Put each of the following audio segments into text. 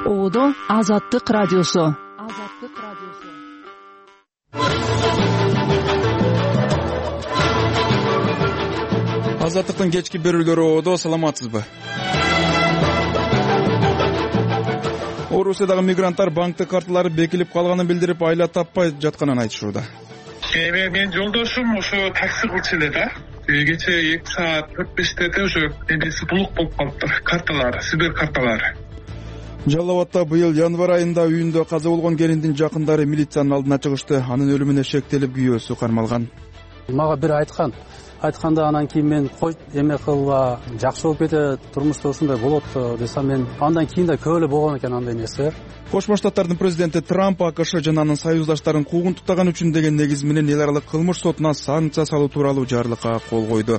Оодо Азаттык радиосу. Азаттыктын кечки берүүлөрү Оодо, саламатсызбы? Орусиядагы мигранттар банктык карталары бекилип калганын билдирип, айла таппай жатканын айтышууда. Менин жолдошум ушу такси кылчу эле да. Кечээ 2 саат 45-те уже эмеси блок болуп калыптыр. Карталары, сибир карталары. Жалал Абадта быйыл январь айында үйүндө каза болгон келиндин жакындары милициянын алдына чыгышты. Анын өлүмүнө шектелип күйөөсү кармалган. Мага бир айтканда анан кийин мен кой эме кылба, жакшы болуп кетет, турмушта ушундай болот десем, мен андан кийин да көп эле болгон экен андай нерсе. Кошмо Штаттардын президенти Трамп АКШ жана анын союздаштарын куугунтуктаган үчүн деген негиз менен эл аралык кылмыш сотуна санкция салуу тууралуу жарлыкка кол койду.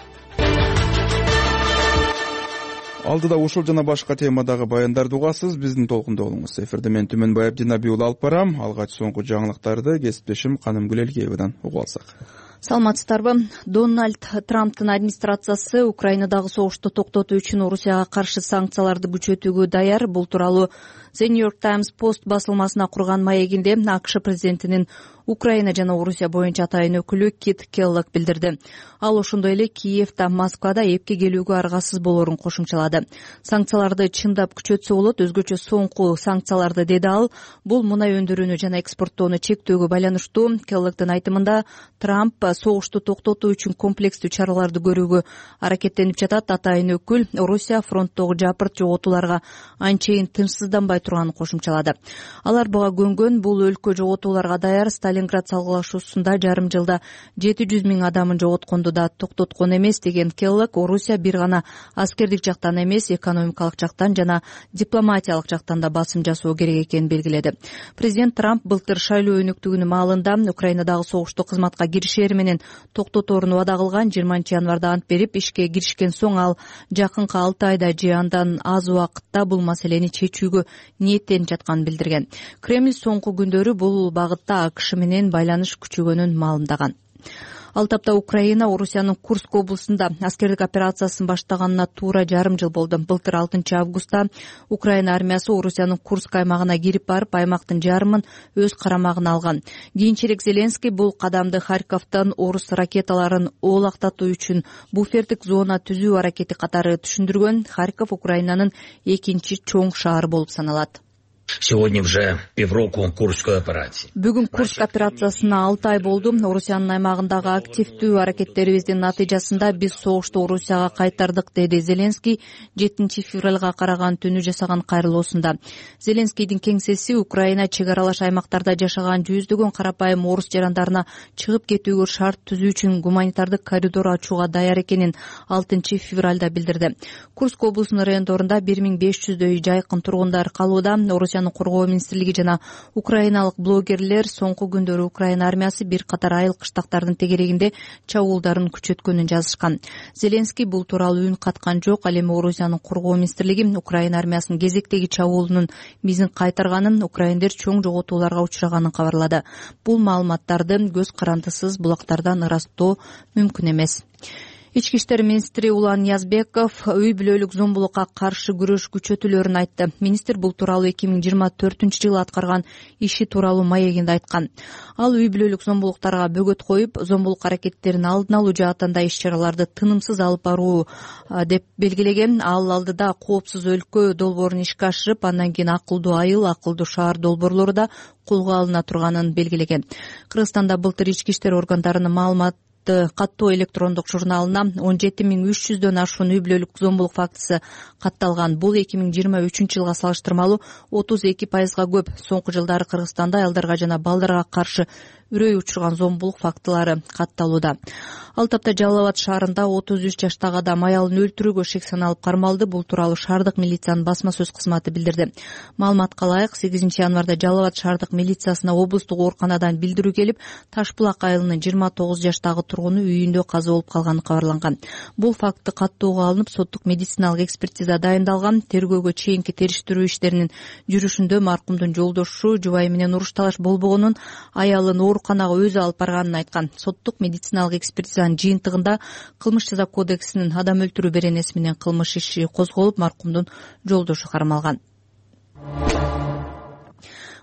Алдыда ушул жана башка темадагы баяндарды угасыз. Биздин толкунда болуңуз. Эфирде мен Түмөнбай Абдинабий уулу алып барам. Алгач соңку жаңылыктарды кесиптешим Канымгүл Элгеевадан угуп алсак. Саламатсыздарбы? Дональд Трамптын администрациясы Украинадагы согушту токтотуу үчүн Орусияга каршы санкцияларды күчөтүүгө даяр. Бул тууралуу The New York Times Post басылмасына курган маегинде АКШ президентинин Украина жана Орусия боюнча атайын өкүлү Кит Келлог билдирди. Ал ошондой эле Киевда, Москвада эпке келүүгө аргасыз болоорун кошумчалады. Санкцияларды чындап күчөтсө болот, өзгөчө соңку санкцияларды, деди ал. Бул мунай өндүрүүнү жана экспорттоону чектөөгө байланыштуу. Келлогдун айтымында Трамп согушту токтотуу үчүн комплекстүү чараларды көрүүгө аракеттенип жатат. Атайын өкүл Орусия фронттогу жапырт жоготууларга анчейин тынчсызданбай турганын кошумчалады. Алар буга көнгөн. Бул өлкө жоготууларга даяр. Сталинград салгылашуусунда жарым жылда 700 000 адамын жоготконду да токтоткон эмес, деген Келлог. Орусия бир гана аскердик жактан эмес, экономикалык жактан жана дипломатиялык жактан да басым жасоо керек экенин белгиледи. Президент Трамп былтыр шайлоо өнүктүгүнүн маалында Украинадагы согушту кызматка киришери менен токтоторун убада кылган. 20 январда ант берип ишке киришкен соң ал жакынкы 6 айда же андан аз убакытта бул маселени чечүүгө ниеттенип жатканын билдирген. Кремль соңку күндөрү бул багытта АКШ менен байланыш күчөгөнүн маалымдаган. Ал тапта Украина Орусиянын Курск облусунда аскердик операциясын баштаганына туура жарым жыл болду. Былтыр 6 августта Украина армиясы Орусиянын Курск аймагына кирип барып, аймактын жарымын өз карамагына алган. Кийинчерээк Зеленский бул кадамды Харьковдон орус ракеталарын оолактатуу үчүн буфердик зона түзүү аракети катары түшүндүргөн. Харьков Украинанын экинчи чоң шаары болуп саналат. Сегодня уже полгода Курской операции. Бүгүн Курск операциясына 6 ай болду. Орусиянын аймагындагы активдүү аракеттерибиздин натыйжасында биз согушту Орусияга кайтардык, деди Зеленский 7 февралга караган түнү жасаган кайрылуусунда. Зеленскийдин кеңсеси Украина чек аралаш аймактарда жашаган жүздөгөн карапайым орус жарандарына чыгып кетүүгө шарт түзүү үчүн гуманитардык коридор ачууга даяр экенин 6 февралда билдирди. Курск облусунун райондорунда 1500дөй жайкын тургундар калууда. Орусиянын коргоо министрлиги жана украиналык блогерлер соңку күндөрү Украина армиясы бир катар айыл кыштактардын тегерегинде чабуулдарын күчөткөнүн жазышкан. Зеленский бул тууралуу үн каткан жок. Ал эми Орусиянын коргоо министрлиги Украина армиясынын кезектеги чабуулунун мизин кайтарганын, украиндер чоң жоготууларга учураганын кабарлады. Бул маалыматтарды көз карандысыз булактардан ырастоо мүмкүн эмес. Ички иштер министри Улан Язбеков үй бүлөлүк зомбулукка каршы күрөш күчөтүлөрүн айтты. Министр бул тууралуу 2024-жылы аткарган иши тууралуу маегинде айткан. Ал үй бүлөлүк зомбулуктарга бөгөт коюп, зомбулук аракеттерин алдын алуу жаатында иш-чараларды тынымсыз алып баруу деп белгилеген. Ал алдыда коопсуз өлкө долбоорун ишке ашырып, андан кийин акылдуу айыл, акылдуу шаар долбоорлору да колго алына турганын белгилеген. Кыргызстанда былтыр ички иштер органдарынын маалымат каттоо электрондук журналына 17300дөн ашуун үй бүлөлүк зомбулук фактысы катталган. Бул 2023-жылга салыштырмалуу 32% көп. Соңку жылдары Кыргызстанда аялдарга жана балдарга каршы үрөй учурган зомбулук фактылары катталууда. Ал тапта Жалал Абад шаарында 33 жаштагы адам аялын өлтүрүүгө шек саналып кармалды. Бул тууралуу шаардык милициянын басма сөз кызматы билдирди. Маалыматка ылайык, 8 январда Жалал Абад шаардык милициясына облустук ооруканадан билдирүү келип, Ташбулак айылынын 29 жаштагы тургуну үйүндө каза болуп калганы кабарланган. Бул факты каттоого алынып, соттук медициналык экспертиза дайындалган. Тергөөгө чейинки териштирүү иштеринин жүрүшүндө маркумдун жолдошу жубайы менен уруш талаш болбогонун, аялын ооруканага өзү алып барганын айткан. Соттук медициналык экспертизанын жыйынтыгында кылмыш жаза кодексинин адам өлтүрүү беренеси менен кылмыш иши козголуп, маркумдун жолдошу кармалган.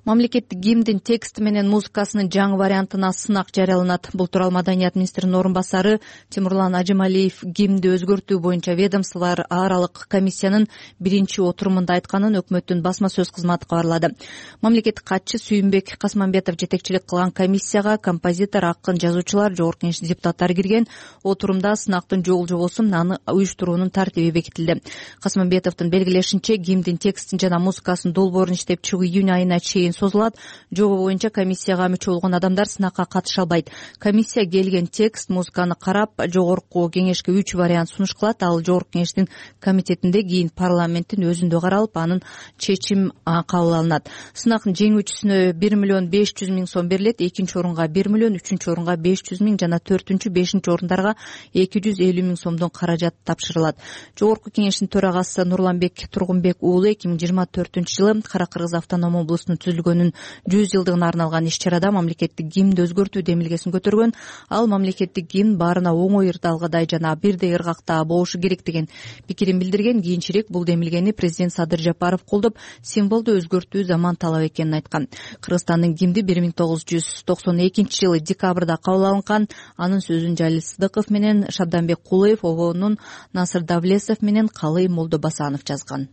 Мамлекеттик гимндин тексти менен музыкасынын жаңы вариантына сынак жарыяланат. Бул тууралуу Маданият министринин орун басары Тимурлан Ажималиев гимнди өзгөртүү боюнча ведомстволор аралык комиссиянын биринчи отурумунда айтканын өкмөттүн басма сөз кызматы кабарлады. Мамлекеттик катчы Сүйүнбек Касманбетов жетекчилик кылган комиссияга композитор, акын, жазуучулар, жогорку кеңештин депутаттары кирген. Отурумда сынактын жол-жобосу, аны уюштуруунун тартиби бекитилди. Касманбетовдун белгилешинче, гимндин текстин жана музыкасынын долбоорун иштеп чыгуу июнь айына чейин созулат. Жоба боюнча комиссияга мүчө болгон адамдар сынакка катыша албайт. Комиссия келген текст, музыканы карап, жогорку кеңешке 3 вариант сунуш кылат. Ал жогорку кеңештин комитетинде, кийин парламенттин өзүндө каралып, анын чечим кабыл алынат. Сынактын жеңүүчүсүнө 1,5 миллион сом берилет, экинчи орунга 1 миллион, үчүнчү орунга 500 000 жана 4-5 орундарга 250 000 сомдон каражат тапшырылат. Жогорку кеңештин төрагасы Нурланбек Тургунбек уулу 2024-жылы Кара Кыргыз автоном облусунун түзүлгөнүнүн 100 жылдыгына арналган иш-чарада мамлекеттик гимнди өзгөртүү демилгесин көтөргөн. Ал мамлекеттик гимн баарына оңой ырдалгыдай жана бирдей ыргакта болушу керек деген пикирин билдирген. Кийинчерээк бул демилгени президент Садыр Жапаров колдоп, символду өзгөртүү заман талап экенин айткан. Кыргызстандын гимни 1992-жылы декабрда кабыл алынган. Анын сөзүн Жалил Сыдыков менен Шабданбек Кулуев, обонун Насыр Давлесов менен Калый Молдобасанов жазган.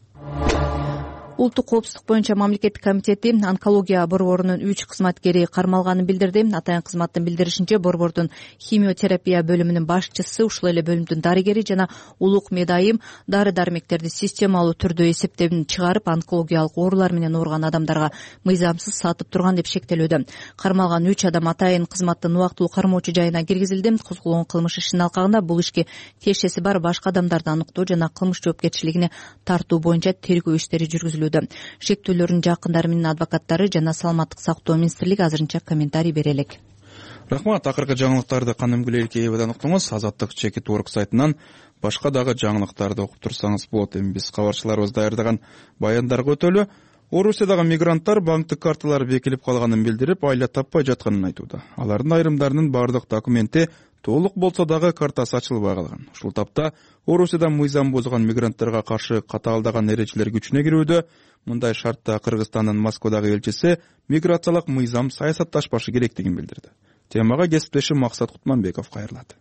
Улуттук коопсуздук боюнча мамлекеттик комитети онкология борборунун 3 кызматкери кармалганын билдирди. Атайын кызматтын билдиришинче, борбордун химиотерапия бөлүмүнүн башчысы, ушул эле бөлүмдүн дарыгери жана улук медайым дары-дармектерди системалуу түрдө эсептен чыгарып, онкологиялык оорулар менен ооруган адамдарга мыйзамсыз сатып турган деп шектелүүдө. Кармалган 3 адам атайын кызматтын убактылуу кармоочу жайына киргизилди. Козголгон кылмыш ишинин алкагында бул ишке тиешеси бар башка адамдарды аныктоо жана кылмыш жоопкерчилигине тартуу боюнча тергөө иштери жүргүзүлүүдө. Шектүүлөрдүн жакындары менен адвокаттары жана Саламаттык сактоо министрлиги азырынча комментарий бере элек. Рахмат. Акыркы жаңылыктарды Канымгүл Элкеевадан уктуңуз. Азаттык Чекит.org сайтынан башка дагы жаңылыктарды окуп турсаңыз болот. Эми биз кабарчыларыбыз даярдаган баяндарга өтөлү. Орусиядагы мигранттар банктык карталары бекилип калганын билдирип, айла таппай жатканын айтууда. Алардын айрымдарынын бардык документи толук болсо дагы картасы ачылбай калган. Ушул тапта Орусияда мыйзам бузган мигранттарга каршы катаалдаган эрежелер күчүнө кирүүдө. Мындай шартта Кыргызстандын Москвадагы элчиси миграциялык мыйзам саясатташпашы керектигин билдирди. Темага кесиптешим Максат Кутманбеков кайрылат.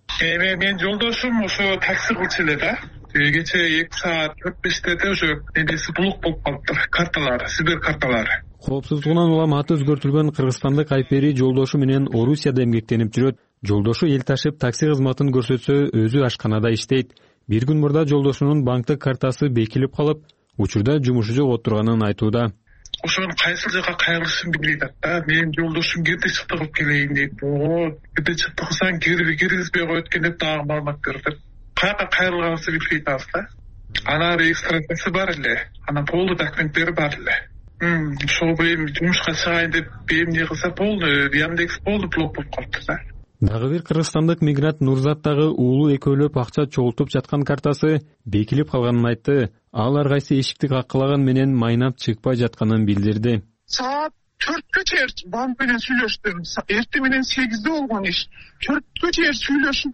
Мен жолдошум ошо такси кылчу эле да. Кече 2 саат 4-5 уже небеси блок болуп калыптыр. Карталары, сибир карталары. Коопсуздугунан улам аты өзгөртүлгөн кыргызстандык Айпери жолдошу менен Орусияда эмгектенип жүрөт. Жолдошу эл ташып такси кызматын көрсөтсө, өзү ашканада иштейт. Bir күн мурда жолдошунун банктык картасы бекилип калып, учурда жумушу жок отурганын айтууда. Ошонун кайсыл жака кайрылышын билбейт да. Менин жолдошум кирди чыкты кылып келейин дейт. Кирди чыкты кылсаң киргизбей коет экен деп дагы маалымат берди. Каяка кайрылганыбызды билбейт атабыз да. Ана регистрациясы бар эле, ана полный документтери бар эле. Ошол эми жумушка чыгайын деп эмне кылса полный, Яндекс полный блок болуп калыптыр да. Дагы бир кыргызстандык мигрант Нурзат дагы уулу экөөлөп акча чогултуп жаткан картасы бекилип калганын айтты. Ал ар кайсы эшикти каккылаган менен майнап чыкпай жатканын билдирди. Саат 4-кө чейин банк менен сүйлөштүм. Эртең менен 8-де болгон иш. 4-кө чейин сүйлөшүп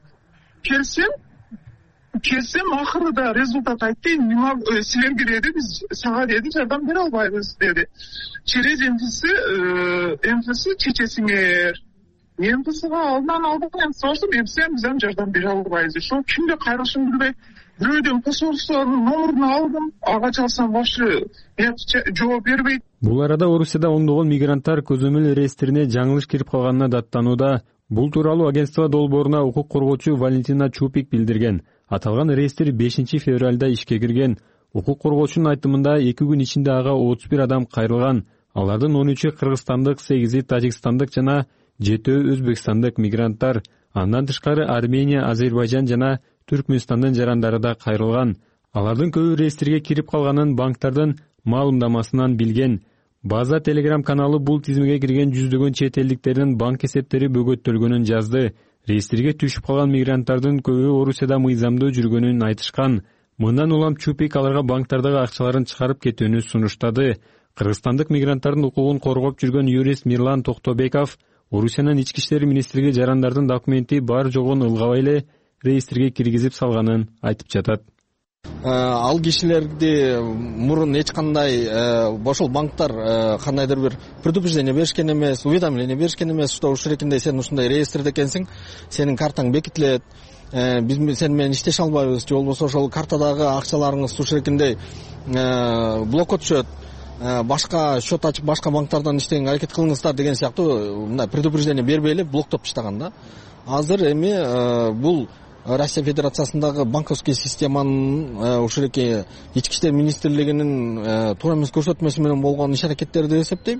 келсем акырында результат айтты. Силерге деди, биз сага деди жардам бере албайбыз деди. Через эмфиси чечесиңер. Эмфисига алдын сорсум, эмсем биз жардам бере албайбыз. Ошо кимге кайрылышын билбей, бирөөдөн посольствонун номурун алдым. Ага чалсам башы жооп бербейт. Бул арада Орусияда ондогон мигранттар көзөмөл реестрине жаңылыш кирип калганына даттанууда. Бул тууралуу агентство долборуна укук коргоочу Валентина Чупик билдирген. Аталган реестр 5 февралда ишке кирген. Укук коргоочунун айтымында 2 күн ичинде ага 31 адам кайрылган. Алардын 13-ü кыргызстандык, 8-и тажикстандык жана 7-ü өзбекстандык мигранттар. Андан тышкары Армения, Азербайжан жана Түркмөнстандын жарандары да кайрылган. Алардын көбү реестрге кирип калганын банктардын маалымдамасынан билген. База Telegram каналы бул тизмеге кирген жүздөгөн чет элдиктердин банк эсептери бөгөттөлгөнүн жазды. Реестрге түшүп калган мигранттардын көбү Орусияда мыйзамдуу жүргөнүн айтышкан. Мындан улам Чупик аларга банктардагы акчаларын чыгарып кетүүнү сунуштады. Кыргызстандык мигранттардын укугун коргоп жүргөн юрист Мирлан Токтобеков Орусиянын ички иштер министрлиги жарандардын документи бар жогун ылгабай эле реестрге киргизип салганын айтып жатат. Ал кишилерди мурун эч кандай ошол банктар кандайдыр бир предупреждение беришкен эмес, уведомление беришкен эмес, что ушурекинде сен ушундай реестрде экенсиң, сенин картаң бекитилет, биз сен менен иштеше албайбыз, же болбосо ошол картадагы акчаларыңыз ушурекиндей блокко түшөт, башка счет ачып башка банктардан иштегенге аракет кылыңыздар деген сыяктуу мындай предупреждение бербей эле блоктоп таштаган да. Азыр эми бул Россия Федерациясындагы банковский системанын ушуреки ички иштер министрлигинин туура эмес көрсөтмөсү менен болгон иш аракеттери деп эсептейм.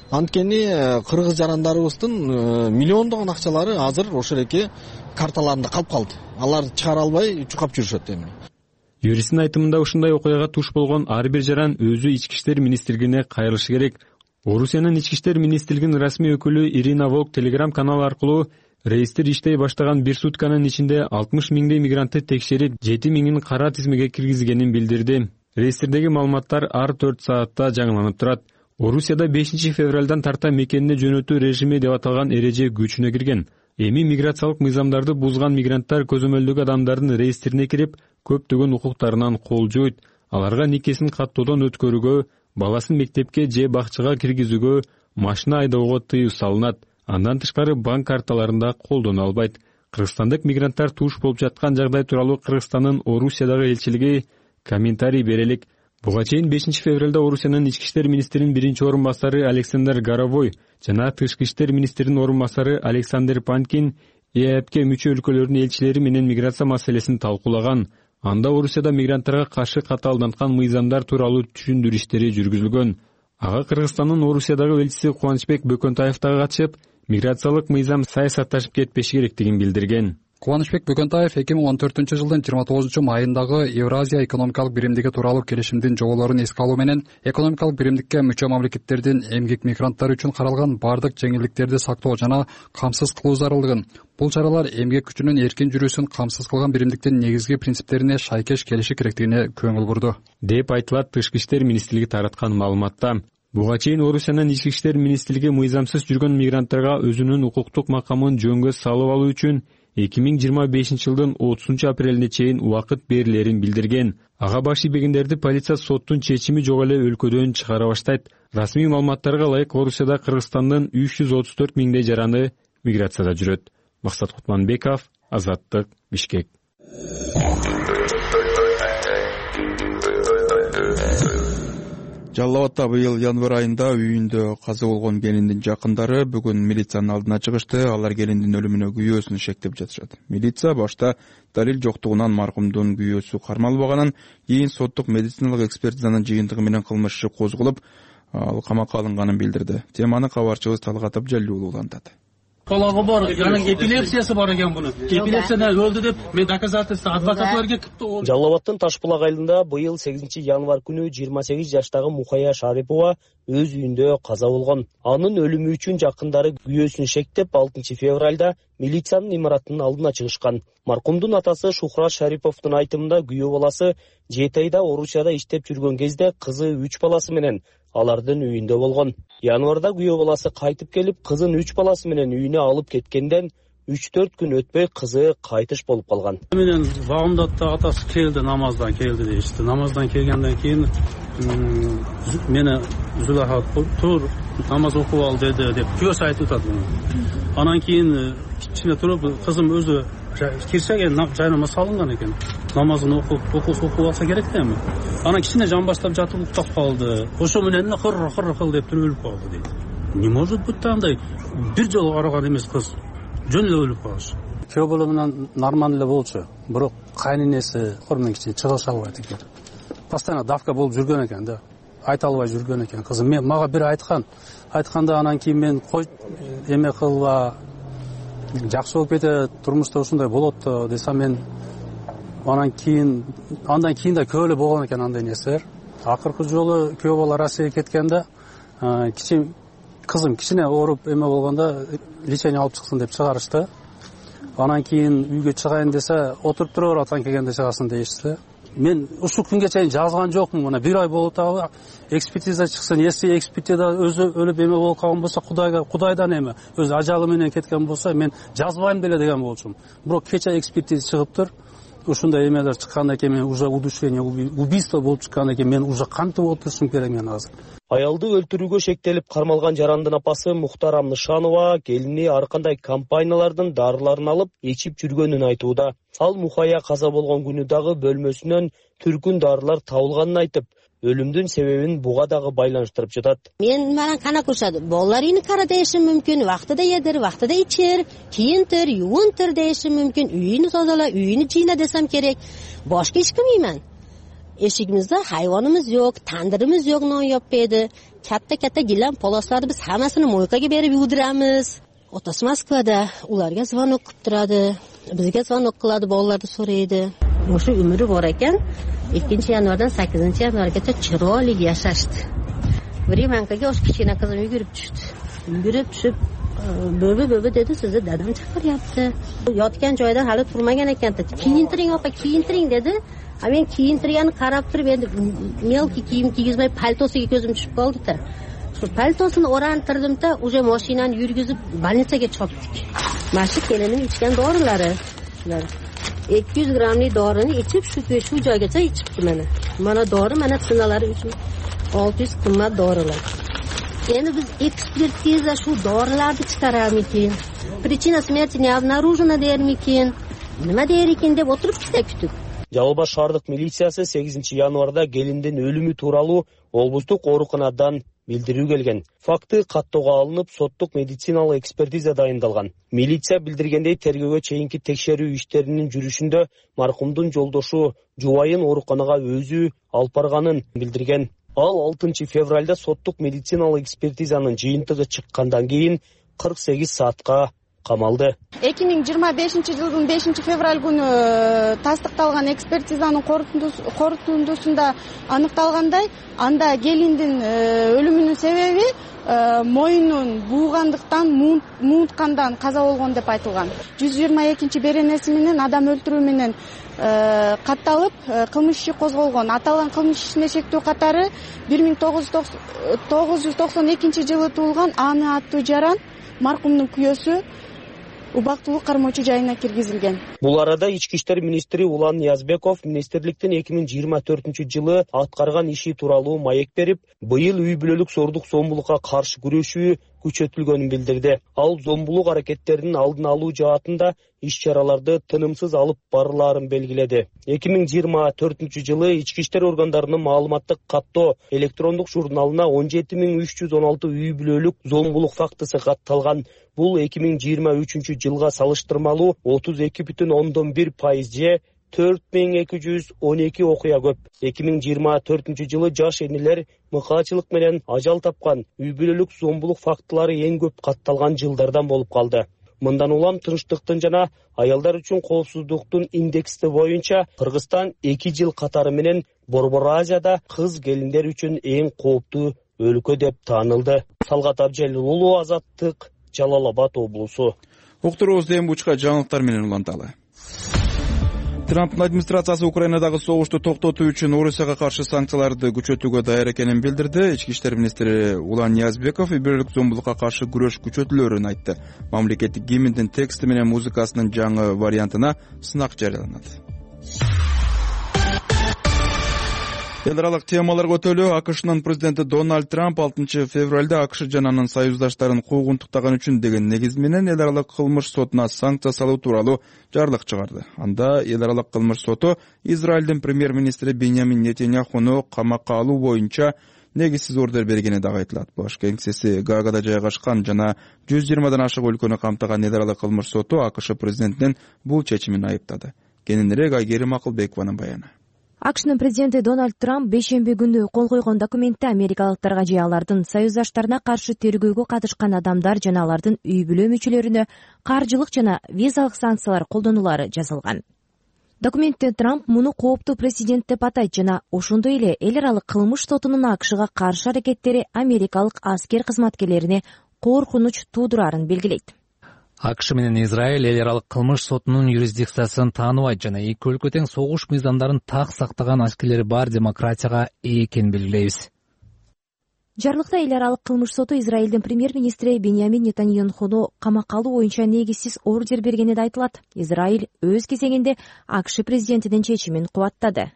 Анткени кыргыз жарандарыбыздын миллиондогон акчалары азыр ушуреки карталарында калып калды. Алар чыгара албай чукап жүрүшөт эми. Юристтин айтымында ушундай окуяга туш болгон ар бир жаран өзү ички иштер министрлигине кайрылышы керек. Орусиянын ички иштер министрлигинин расмий өкүлү Ирина Волк Telegram каналы аркылуу рейстер иштей баштаган бир сутканын ичинде 60 миңдей мигрантты текшерип, 7 миңин кара тизмеге киргизгенин билдирди. Рейстердеги маалыматтар ар 4 саатта жаңыланып турат. Орусияда 5 февралдан тарта мекенине жөнөтүү режими деп аталган эреже күчүнө кирген. Эми миграциялык мыйзамдарды бузган мигранттар көзөмөлдөгү адамдардын рейстерине кирип, көптөгөн укуктарынан кол жуйт. Аларга никесин каттоодон өткөрүүгө, баласын мектепке же бакчага киргизүүгө, машина айдоого тыюу салынат. Андан тышкары банк карталарында колдоно албайт. Кыргызстандык мигранттар туш болуп жаткан жагдай тууралуу Кыргызстандын Орусиядагы элчилиги комментарий берелик. Буга чейин 5 февралда Орусиянын ички иштер министринин биринчи орун басары Александр Горовой жана тышкы иштер министринин орун басары Александр Панкин ЕАЭПке мүчө өлкөлөрдүн элчилери менен миграция маселесин талкуулаган. Анда Орусияда мигранттарга каршы катаалданткан мыйзамдар тууралуу түшүндүрүү иштери жүргүзүлгөн. Ага Кыргызстандын Орусиядагы элчиси Кубанычбек Бөкөнтаев дагы катышып, миграциялык мыйзам саясатташып кетпеши керектигин билдирген. Кубанычбек Бөкөнтаев 2014-жылдын 29-майындагы Евразия экономикалык биримдиги тууралуу келишимдин жоболорун эске алуу менен экономикалык биримдикке мүчө мамлекеттердин эмгек мигранттары үчүн каралган бардык жеңилдиктерди сактоо жана камсыз кылуу зарылдыгын. Бул чаралар эмгек күчүнүн эркин жүрүүсүн камсыз кылган биримдиктин негизги принциптерине шайкеш келиши керектигине көңүл бурду, деп айтылат Тышкы иштер министрлиги тараткан маалыматта. Буга чейин Орусиянын ички иштер министрлиги мыйзамсыз жүргөн мигранттарга өзүнүн укуктук макамын жөнгө салып алуу үчүн 2025-жылдын 30-апрелине чейин убакыт берилерин билдирген. Ага баш ийбегендерди полиция соттун чечими жок эле өлкөдөн чыгара баштайт. Расмий маалыматтарга ылайык Орусияда Кыргызстандын 334 миңдей жараны миграцияда жүрөт. Максат Кутманбеков, Азаттык, Бишкек. Жалал Абадта быйыл январь айында үйүндө каза болгон келиндин жакындары бүгүн милициянын алдына чыгышты. Алар келиндин өлүмүнө күйөөсүн шектеп жатышат. Милиция башта далил жоктугунан маркумдун күйөөсү кармалбаганын, кийин соттук медициналык экспертизанын жыйынтыгы менен кылмыш иши козголуп, ал камакка алынганын билдирди. Теманы кабарчыбыз Талгат Абжалиулу улантат. Колого бар, анын эпилепсиясы бар экен буну. Эпилепсиядан өлдү деп мен доказательство адвокатларга киптим. Жалал Абадтын Ташбулак айылында быйыл 8 январь күнү 28 жаштагы Мухая Шарипова өз үйүндө каза болгон. Анын өлүмү үчүн жакындары күйөөсүн шектеп 6 февралда милициянын имаратынын алдына чыгышкан. Маркумдун атасы Шухрат Шариповдун айтымында күйөө баласы 7 айда Орусияда иштеп жүргөн кезде кызы 3 баласы менен алардын үйүндө болгон. Январда күйөө баласы кайтып келип, кызын 3 баласы менен үйүнө алып кеткенден 3-4 күн өтпөй кызы кайтыш болуп калган. Менен багымдатта атасы келди, намаздан келди дейишти. Намаздан келгенден кийин мени Зулаха тур, намаз окуп ал деди деп күйөөсү айтып атат. Анан кийин кичине туруп кызым өзү кирсеген жайнама салынган экен. Намазын окуп алса керек да эми. Анан кичине жан баштап жатып уктап калды. Ошо менен хыр кыл деп туруп өлүп калды дейт. Не может быть андай бир жолу араган эмес кыз. Жөн эле өлүп калыш. Күйөө балам менен нормально эле болчу. Бирок кайненеси кормен кичине чыгыша албайт экен. Постоянно давка болуп жүргөн экен да. Айта албай жүргөн экен. Кызым мен мага бир айтканда анан кийин мен кой эме кылба жакшы болуп кетет, турмушта ушундай болот десем мен андан кийин да көп эле болгон экен андай нерселер. Акыркы жолу күйөө бала Россияга кеткенде кызым кичине ооруп эме болгондо лечение алып чыксын деп чыгарышты. Анан кийин үйгө чыгайын десе, отуруп туруп атан келгенде чыгасың дейишти. Мен ушул күнгө чейин жазган жокмун. Мына бир ай болуп атабы, экспертиза чыксын. Если экспертиза өзү өлүп эме болуп калган болсо, Кудайдан эме, өз ажалы менен кеткен болсо, мен жазбайм деле деген болчумун. Бирок кече экспертиза чыгыптыр. ушундай эмелер чыккандан кийин мен уже удушение убийство болуп чыккандан кийин мен уже кантип отурушум керек мен азыр. Аялды өлтүрүүгө шектелип кармалган жарандын апасы Мухтарам Нышанова келини ар кандай компаниялардын дарыларын алып ичип жүргөнүн айтууда. Ал Мухая каза болгон күнү дагы бөлмөсүнөн түркүн дарылар табылганын айтып, өлүмдүн себебин буга дагы байланыштырып жатат. Мен маған қана көрсөтүп, балаларын кара дейиши мүмкүн, вактыда едир, вактыда ичер, кийинтир, юунтир дейиши мүмкүн, үйүнү тазала, үйүнү жыйна десем керек. Башка эч киммеймин. Эшигимизде хайванымыз жок, тандырымыз жок, нон жаппайды. Катта гилем полостарды биз хаммасын мойкага берип юдурамыз. Отасы Москвада, уларга звонок кылып турады. Бизге звонок кылады, балаларды сурайды. Ошо өмүрү бар экен. 2 январдан 8 январгаcha чырайлуу жашашты. Времянкага ош кичине кызым үйгүрүп түшүп, бөбө деди, сизди дадам чакырыпты. Yotgan joydan hali turmagan ekan. Kiyintiring opa, kiyintiring dedi. А мен kiyintirganini qarab turib, endi mелкий kiyim kiygizmay paltosiga ko'zim tushib qoldi-da. Shu paltosini o'rantirdim-da, уже mashinani yurgizib больницаga chopdik. Mana shu kelinim ichgan dorilari. 200 grammlik dorini ichib shu joygacha ichibdi mana. Mana dori, mana sinalari uchun 600 qimmat dorilar. Endi biz ekspertiza shu dorilarni chiqaramikin? Причина смерти не обнаружена dermikin? Nima der ekan deb o'tiribdi kutib. Жалал Абад шаардык милициясы 8 январда келиндин өлүмү тууралуу облустук ооруканадан билдирүү келген. Факты каттоого алынып, соттук медициналык экспертиза дайындалган. Милиция билдиргендей, тергөөгө чейинки текшерүү иштеринин жүрүшүндө маркумдун жолдошу жубайын ооруканага өзү алып барганын билдирген. Ал 6 февралда соттук медициналык экспертизанын жыйынтыгы чыккандан кийин 48 саатка камалды. 2025 жылдын 5 февраль күнү тастыкталган экспертизанын корутундусунда аныкталгандай, анда келиндин өлүмүнүн себеби моюнун буугандыктан, муунткандан каза болгон деп айтылган. 122 беренеси менен адам өлтүрүү менен катталып, кылмыш иши козголгон. Аталган кылмыш ишине шектүү катары 1992 жылы туулган Аны аттуу жаран маркумдун күйөөсү убактылуу кармоочу жайына киргизилген. Бул арада Ички иштер министри Улан Ниязбеков министрликтин 2024 жылы аткарган иши тууралуу маек берип, быйыл үй бүлөлүк зордук зомбулукка каршы күрөшүү күчөтүлгөнүн билдирди. Ал зомбулук аракеттеринин алдын алуу жаатында иш-чараларды тынымсыз алып барылаарын белгиледи. 2024 жылы ички иштер органдарынын маалыматтык каттоо электрондук журналына 17316 үй бүлөлүк зомбулук фактысы катталган. Бул 2023 жылга салыштырмалуу 32,1% же 4212 окуя көп. 2024 жылы жаш энелер мыкаачылык менен ажал тапкан үй бүлөлүк зомбулук фактылары эң көп катталган жылдардан болуп калды. Мындан улам тынчтыктын жана аялдар үчүн коопсуздуктун индекси боюнча Кыргызстан 2 жыл катары менен Борбор Азияда кыз келиндер үчүн эң кооптуу өлкө деп таанылды. Талгат Абжалилуулу, Азаттык, Жалал Абад облусу. Уктуруубузду эми бучка жаңылыктар менен уланталы. Трамптын администрациясы Украинадагы согушту токтотуу үчүн Орусияга каршы санкцияларды күчөтүүгө даяр экенин билдирди. Ички иштер министри Улан Ниязбеков үй бүлөлүк зомбулукка каршы күрөш күчөтүлөрүн айтты. Мамлекеттик гимндин тексти менен музыкасынын жаңы вариантына сынак жарыяланат. Эл аралык темаларга өтөлү. АКШнын президенти Дональд Трамп 6 февралда АКШ жана анын союздаштарын куугунтуктаган үчүн деген негиз менен эл аралык кылмыш сотуна санкция салуу тууралуу жарлык чыгарды. Анда эл аралык кылмыш соту Израилдин премьер-министри Беньямин Нетаньяхуну камакка алуу боюнча негизсиз ордер бергени дагы айтылат. Баш кеңсеси Гаагада жайгашкан жана 120дан ашык өлкөнү камтыган эл аралык кылмыш соту АКШ президентинин бул чечимин айыптады. Кененирээк Айгерим Акылбекованын баяны. АКШнын президенти Дональд Трамп бейшемби күнү кол койгон документте америкалыктарга же алардын союздаштарына каршы тергөөгө катышкан адамдар жана алардын үй бүлө мүчөлөрүнө каржылык жана визалык санкциялар колдонулары жазылган. Документте Трамп муну кооптуу президент деп атайт жана ошондой эле эл аралык кылмыш сотунун АКШга каршы аракеттери америкалык аскер кызматкерлерине коркунуч туудурарын белгилейт. АКШ менен Израиль эл аралык кылмыш сотунун юрисдикциясын тааныбайт жана эки өлкө тең согуш мыйзамдарын так сактаган аскерлери бар демократияга ээ экенин белгилейбиз. жарлыкта эл аралык кылмыш соту Израилдин премьер-министри Беньямин Нетаньяхуну камакка алуу боюнча негизсиз ордер бергени да айтылат. Израиль өз кезегинде АКШ президентинин чечимин кубаттады.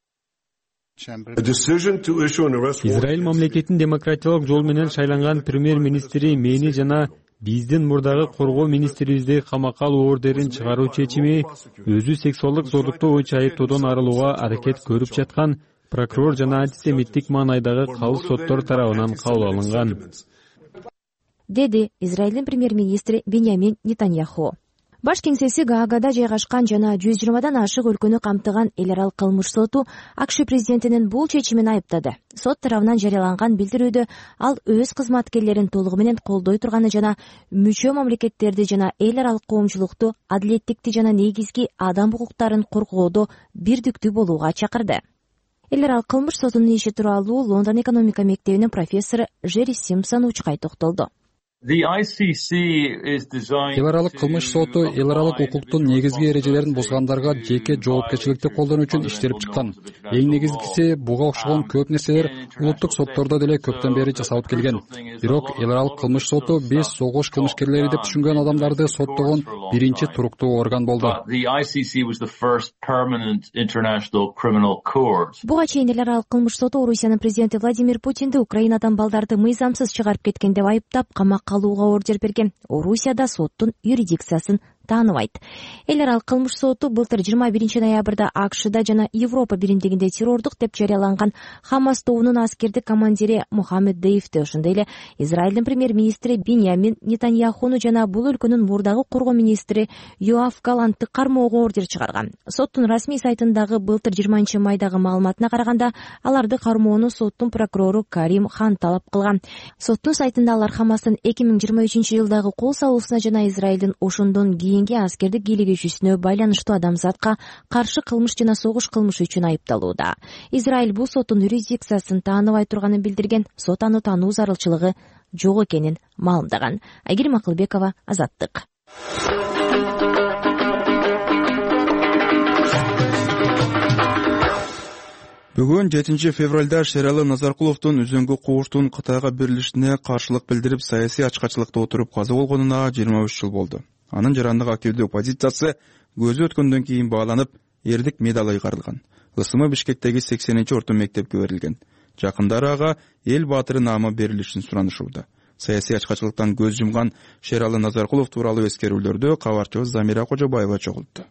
Израиль мамлекетинин демократиялык жол менен шайланган премьер-министри мени жана биздин мурдагы коргоо министрибизди камакка алуу ордерин чыгаруу чечими өзү сексуалдык зордуктоо боюнча айыптоодон арылууга аракет көрүп жаткан прокурор жана антисемиттик маанайдагы калыс соттор тарабынан кабыл алынган, деди Израилдин премьер-министри Беньямин Нетаньяху. Баш кеңсеси Гаагада жайгашкан жана 120дан ашык өлкөнү камтыган эл аралык кылмыш соту АКШ президентинин бул чечимин айыптады. Сот тарабынан жарыяланган билдирүүдө ал өз кызматкерлерин толугу менен колдой турганы жана мүчө мамлекеттерди жана эл аралык коомчулукту адилеттикти жана негизги адам укуктарын коргоодо бирдиктүү болууга чакырды. Эл аралык кылмыш сотунун иши тууралуу Лондон экономика мектебинин профессору Джерри Симпсон учкай токтолду. Эл аралык кылмыш соту эл аралык укуктун негизги эрежелерин бузгандарга жеке жоопкерчиликти колдонуу үчүн иштелип чыккан. Эң негизгиси буга окшогон көп нерселер улуттук соттордо деле көптөн бери жасалып келген. Бирок эл аралык кылмыш соту биз согуш кылмышкерлери деп түшүнгөн адамдарды соттогон биринчи туруктуу орган болду. Буга чейин эл аралык кылмыш соту Орусиянын президенти Владимир Путинди Украинадан балдарды мыйзамсыз чыгарып кеткен деп айыптап камакка алууга ордер берген. Орусияда соттун юрисдикциясын тааныбайт. Эл аралык кылмыш соту былтыр 21 ноябрда АКШда жана Европа биримдигинде террордук деп жарыяланган Хамас тобунун аскердик командири Мухаммед Деифти, ошондой эле Израилдин премьер-министри Беньямин Нетаньяхуну жана бул өлкөнүн мурдагы коргоо министри Йоав Галантты кармоого ордер чыгарган. Соттун расмий сайтындагы былтыр 20 майдагы маалыматына караганда, аларды кармоону соттун прокурору Карим Хан талап кылган. Соттун сайтында алар Хамастын 2023 жылдагы кол салуусуна жана Израилдин ошондон кийинки аскердик кийлигишүүсүнө байланыштуу адамзатка каршы кылмыш жана согуш кылмышы үчүн айыпталууда. Израиль бул соттун юрисдикциясын тааныбай турганын билдирген, сот аны таануу зарылчылыгы жок экенин маалымдаган. Айгерим Акылбекова, Азаттык. Бүгүн 7 февралда Шералы Назаркуловдун үзөңгү кууштун Кытайга берилишине каршылык билдирип саясий ачкачылыкта отуруп каза болгонуна 23 жыл болду. Анын жарандык активдүү позициясы көзү өткөндөн кийин бааланып, эрдик медалы ыйгарылган. Ысымы Бишкектеги 80-орто мектепке берилген. Жакындары ага эл баатыры наамы берилишин суранышууда. Саясий ачкачылыктан көз жумган Шералы Назаркулов тууралуу эскерүүлөрдү кабарчыбыз Замира Кожобаева чогултту.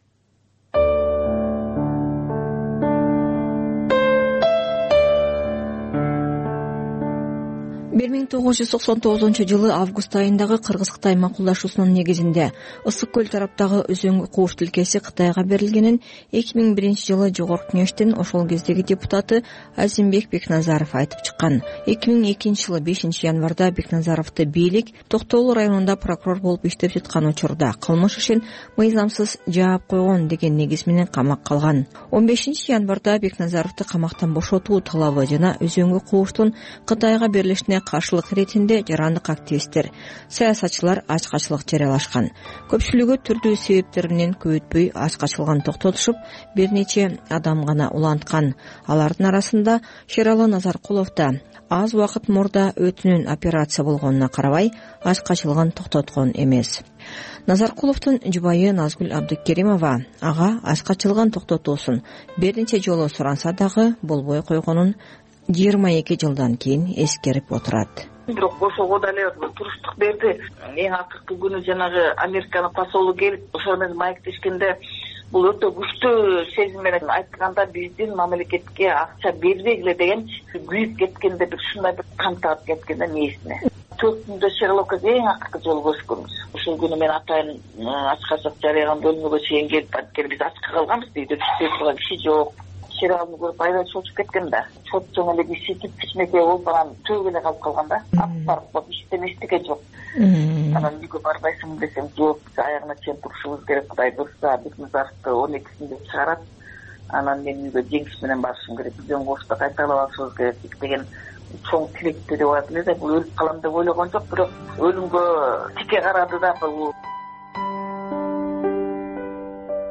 1999 жылы август айындагы Кыргыз-Кытай макулдашуусунун негизинде Ысык көл тараптагы өзөңгү кууш тилкеси Кытайга берилгенин 2001 жылы Жогорку Кеңештин ошол кездеги депутаты Азимбек Бекназаров айтып чыккан. 2002 жылы 5 январда Бекназаровду бийлик Токтоолу районунда прокурор болуп иштеп жаткан учурда кылмыш ишин мыйзамсыз жаап койгон деген негиз менен камакка алган. 15 январда Бекназаровду камактан бошотуу талабы жана өзөңгү кууштун Кытайга берилишине каршылык иретинде жарандык активисттер, саясатчылар ачкачылык жарыялашкан. Көпчүлүгү түрдүү себептер менен көп өтпөй ачкачылыгын токтотушуп, бир нече адам гана уланткан. Алардын арасында Шералы Назаркулов да аз убакыт мурда өтүнүн операция болгонуна карабай, ачкачылыгын токтоткон эмес. Назаркуловдун жубайы Назгүл Абдыкеримова ага ачкачылыгын токтотуусун бир нече жолу суранса дагы болбой койгонун 22 жылдан кийин эскерип отурат. Бирок ошого деле туруштук берди. Эң акыркы күнү жанагы Американын посолу келип, ошол менен маектешкенде бул өтө күчтүү сезим менен айтканда биздин мамлекетке акча бербегиле деген күйүп кеткенде бир ушундай бир кан таап кеткенде мээсине. 4-күндө Шерлокко эң акыркы жолу көрүшкөнбүз. Ошол күнү мен атайын ачкачылык жарыяган бөлмөгө чейин келип, биз ачка калганбыз дейди, түштүп турган киши жок. Шералды көрүп айран чочуп кеткен да. Чоң эле кичи кичинекей болуп анан төбө эле калып калганда, барып иштемештике жок. Анан үйгө барбайсың десем, жок, аягына чейин турушубуз керек, Кудай буйрса, Бекназаровду 12-синде чыгарат. Анан мен үйгө жеңиш менен барышым керек, өзөң кошто кайталап алышыбыз керек деген чоң тилекти деп айтып эле, бул өлүп калам деп ойлогон жок, бирок өлүмгө тике карады да бул.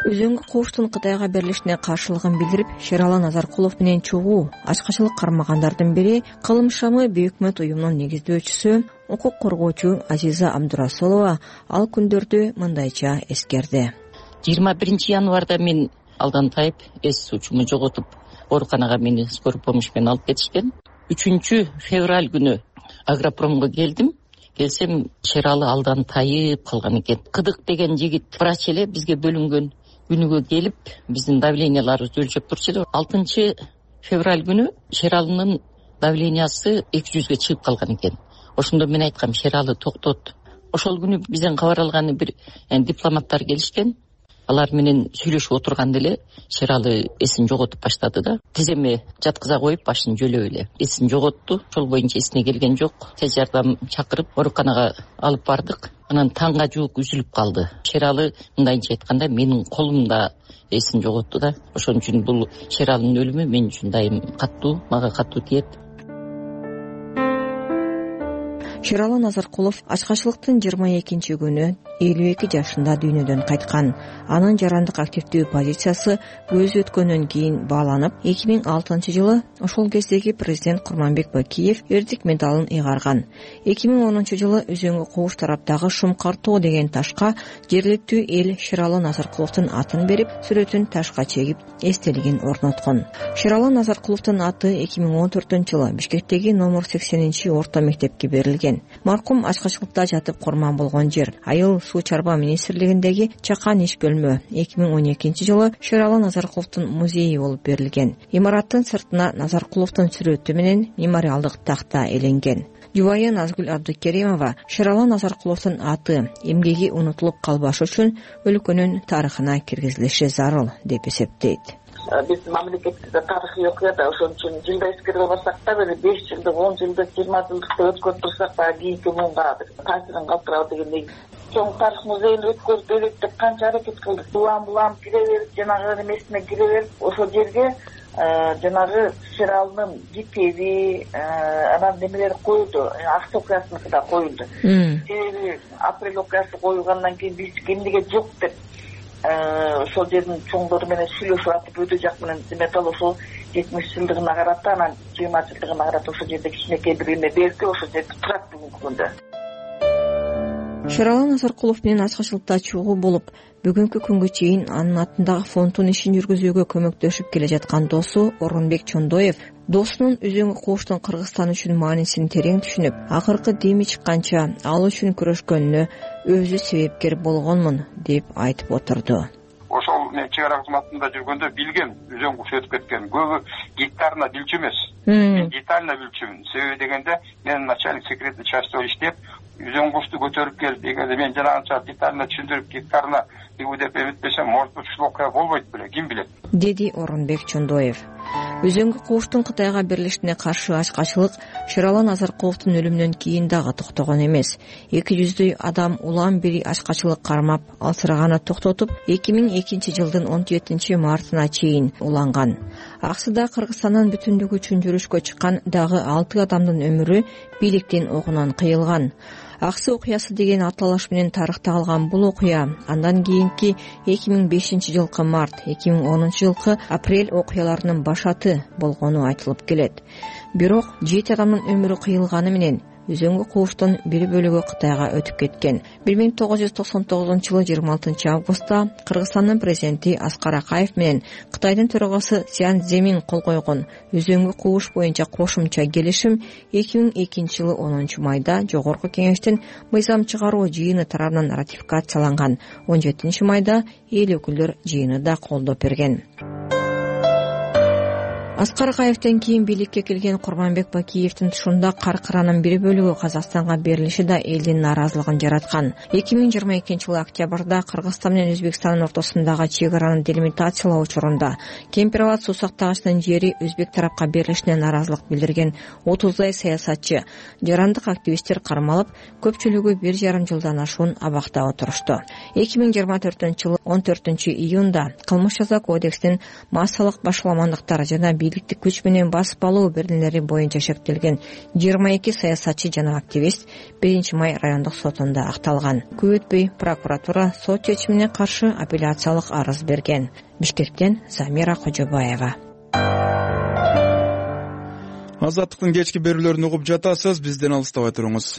Өзөңгү кууштун Кытайга берилишине каршылыгын билдирип, Шералы Назаркулов менен чогуу ачкачылык кармагандардын бири Кылым шамы бейөкмөт уюмунун негиздөөчүсү, укук коргоочу Азиза Абдурасулова ал күндөрдү мындайча эскерди. 21 январда мен алдан тайып, эс сучуму жоготуп, ооруканага мени скорый помощь менен алып кетишкен. 3 февраль күнү Агропромго келсем, Шералы алдан тайып калган экен. Кыдык деген жигит врач эле бизге бөлүнгөн күнүгө келип, биздин давленияларыбызды өлчөп турчу эле. 6 февраль күнү Шералынын давлениясы 200ге чыгып калган экен. Ошондо мен айткам, Шералы токтот. Ошол күнү бизден кабар алганы бир дипломаттар келишкен. Алар менен сүйлөшүп отурганда эле Шералы эсин жоготуп баштады да. Тиземе жаткыза коюп, башын жөлөп эле эсин жоготту. Ошол боюнча эсине келген жок. Тез жардам чакырып, ооруканага алып бардык. Анан таңга жуук үзүлүп калды. Шералы мындайча айтканда менин колумда эсин жоготту да. Ошон үчүн бул Шералынын өлүмү мен үчүн дайым мага каттуу тиет. Шералы Назаркулов ачкачылыктын 22 күнү 52 жашында дүйнөдөн кайткан. Анын жарандык активдүү позициясы көз өткөндөн кийин бааланып, 2006 жылы ошол кездеги президент Курманбек Бакиев эрдик медалын ыйгарган. 2010 жылы Өзөңгү кууш тараптагы Шумкар тоо деген ташка жергиликтүү эл Шералы Назаркуловдун атын берип, сүрөтүн ташка чегип, эстелигин орноткон. Шералы Назаркуловдун аты 2014 жылы Бишкектеги номер 80 орто мектепке берилген. Маркум ачкачылыкта жатып курман болгон жер Айыл суу чарба министрлигиндеги чакан иш бөлмө 2012 жылы Шералы Назаркуловдун музейи болуп берилген. Имараттын сыртына Назаркуловдун сүрөтү менен мемориалдык такта эленген. Жубайы Назгүл Абдыкеримова Шералы Назаркуловдун аты, эмгеги унутулуп калбашы үчүн өлкөнүн тарыхына киргизилиши зарыл деп эсептейт. Биз мамлекетте тарыхый окуяда ошон үчүн жылда эскере барсак да, бир 5 жылдык, 10 жылдык, 20 жылдыкты өткөрүп турсак да, кийинки муунга таасирин калтырабы дегендей. Чоң тарых музейин өткөрүп берет деп канча аракет кылдык. Улам кире берип, жанагы эмесине кире берип, ошол жерге жанагы Шералынын китеби, анан немелери коюлду, Аксы окуясыныкы да коюлду. Себеби апрель окуясы коюлгандан кийин биз эмнеге жок деп ошол жердин чоңдору менен сүйлөшүп атып, өтө жак менен металл ошол 70 жылдыгына карата, анан 20 жылдыгына карата ошол жерде кичинекей бир эме берди, ошол жерде турат бүгүнкү күндө. Шералы Назаркулов менен ачкачылыкта чогуу болуп, бүгүнкү күнгө чейин анын атындагы фонддун ишин жүргүзүүгө көмөктөшүп келе жаткан досу Орунбек Чондоев досунун Өзөңгү кууштун Кыргызстан үчүн маанисин терең түшүнүп, акыркы деми чыкканча ал үчүн күрөшкөнүнө өзү себепкер болгонмун деп айтып отурду. Ошол мен чек ара кызматында жүргөндө билген, Өзөң кууш өтүп кеткен. Көбү гектарына билчү эмес. Мен детально билчүмүн. Себеби дегенде мен начальник секретный частьта иштеп, Өзөң кушту көтөрүп келип, эгерде мен жанагынча детально түшүндүрүп гектарына бигу деп эметпесем, может быть, ушул окуя болбойт беле, ким билет, деди Орунбек Чондоев. Өзөңгү кууштун Кытайга берилишине каршы ачкачылык Шералы Назаркуловдун өлүмүнөн кийин дагы токтогон эмес. 200 адам улам бери ачкачылык кармап, алсыраганы токтотуп, 2002 жылдын 17 мартына чейин уланган. Аксыда Кыргызстандын бүтүндүгү үчүн жүрүшкө чыккан дагы 6 адамдын өмүрү бийликтин огунан кыйылган. Аксы окуясы деген аталыш менен тарыхта калган бул окуя андан кийинки 2005 жылкы март, 2010 жылкы апрель окуяларынын башаты болгону айтылып келет. Бирок 7 адамдын өмүрү кыйылганы менен Өзөңгү кууштун бир бөлүгү Кытайга өтүп кеткен. 1999 жылы 26 августта Кыргызстандын президенти Аскар Акаев менен Кытайдын төрагасы Цзян Цземин кол койгон Өзөңгү кууш боюнча кошумча келишим 2002 жылы 10 майда Жогорку Кеңештин мыйзам чыгаруу жыйыны тарабынан ратификацияланган. 17 майда эл өкүлдөр жыйыны да колдоп берген. Аскар Акаевден кийин бийликке келген Курманбек Бакиевдин тушунда каркыранын бир бөлүгү Казакстанга берилиши да элдин нааразылыгын жараткан. 2022 жылы октябрда Кыргызстан менен Өзбекстандын ортосундагы чек араны делимитациялоо учурунда Кемпирабад суу сактагычынын жери өзбек тарапка берилишине нааразылык билдирген 30дай саясатчы, жарандык активисттер кармалып, көпчүлүгү 1,5 жылдан ашуун абакта отурушту. 2024 жылы 14 июнда Кылмыш жаза кодексинин массалык башаламандыктар жана бийликтик күч менен басып алуу беренелери боюнча шектелген 22 саясатчы жана активист 1-май райондук сотунда акталган. Көп өтпөй прокуратура сот чечимине каршы апелляциялык арыз берген. Бишкектен Замира Кожобаева. Азаттыктын кечки берүүлөрүн угуп жатасыз, бизден алыстабай туруңуз.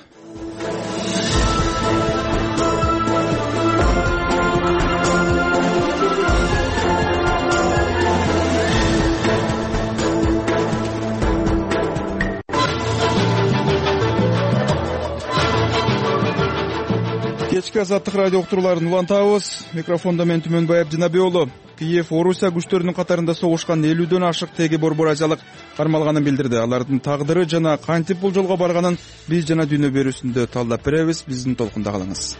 Кечки Азаттык радио уктурууларын улантабыз. Микрофондо мен Түмөнбай Абдинаби уулу. Киев Орусия күчтөрүнүн катарында согушкан 50дөн ашык теги борборазиялык кармалганын билдирди. Алардын тагдыры жана кантип бул жолго барганын биз жана дүйнө берүүсүндө талдап беребиз. Биздин толкунда калыңыз.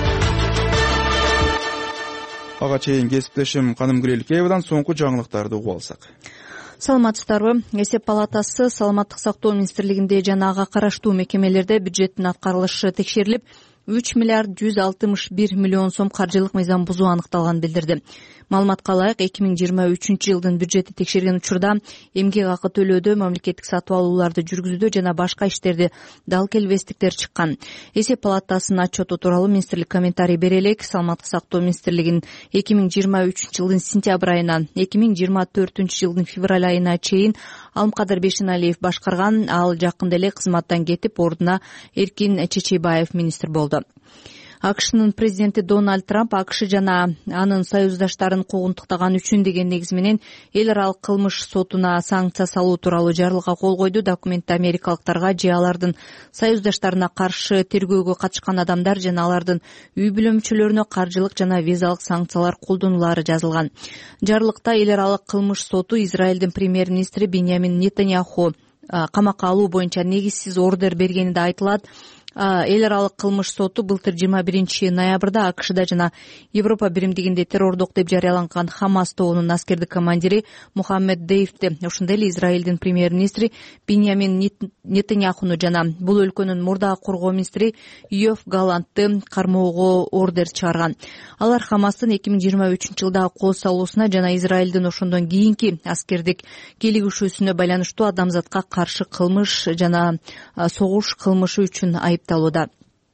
Ага чейин кесиптешим Канымгүл Элкеевадан соңку жаңылыктарды угуп алсак. Саламатсыздарбы? Эсеп палатасы Саламаттык сактоо министрлигинде жана ага караштуу мекемелерде бюджеттин аткарылышы текшерилип, 3 миллиард 161 миллион сом каржылык мыйзам бузуу аныкталганын билдирди. Маалыматка ылайык 2023 жылдын бюджети текшерген учурда эмгек акы төлөөдө, мамлекеттик сатып алууларды жүргүзүүдө жана башка иштерде дал келбестиктер чыккан. Эсеп палатасынын отчету тууралуу министрлик комментарий бере элек. Саламаттык сактоо министрлигинин 2023 жылдын сентябрь айынан 2024 жылдын февраль айына чейин Алымкадыр Бешеналиев башкарган. Ал жакында эле кызматтан кетип, ордуна Эркин Чечейбаев министр болду. АКШнын президенти Дональд Трамп АКШ жана анын союздаштарын куугунтуктаган үчүн деген негиз менен эл аралык кылмыш сотуна санкция салуу тууралуу жарлыкка кол койду. Документте америкалыктарга же алардын союздаштарына каршы тергөөгө катышкан адамдар жана алардын үй бүлө мүчөлөрүнө каржылык жана визалык санкциялар колдонулары жазылган. Жарлыкта эл аралык кылмыш соту Израилдин премьер-министри Биньямин Нетаньяху камакка алуу боюнча негизсиз ордер бергени да айтылат. Эл аралык кылмыш соту былтыр 21 ноябрда АКШда жана Европа биримдигинде террордук деп жарыяланган Хамас тобунун аскердик командири Мухаммед Дейвти, ошондой эле Израилдин премьер-министри Биньямин Нетаньяхуну жана бул өлкөнүн мурдагы коргоо министри Йоав Галантты кармоого ордер чыгарган. Алар Хамастын 2023 жылдагы кол салуусуна жана Израилдин ошондон кийинки аскердик келигишүүсүнө байланыштуу адамзатка каршы кылмыш жана согуш кылмышы үчүн айыпталууда.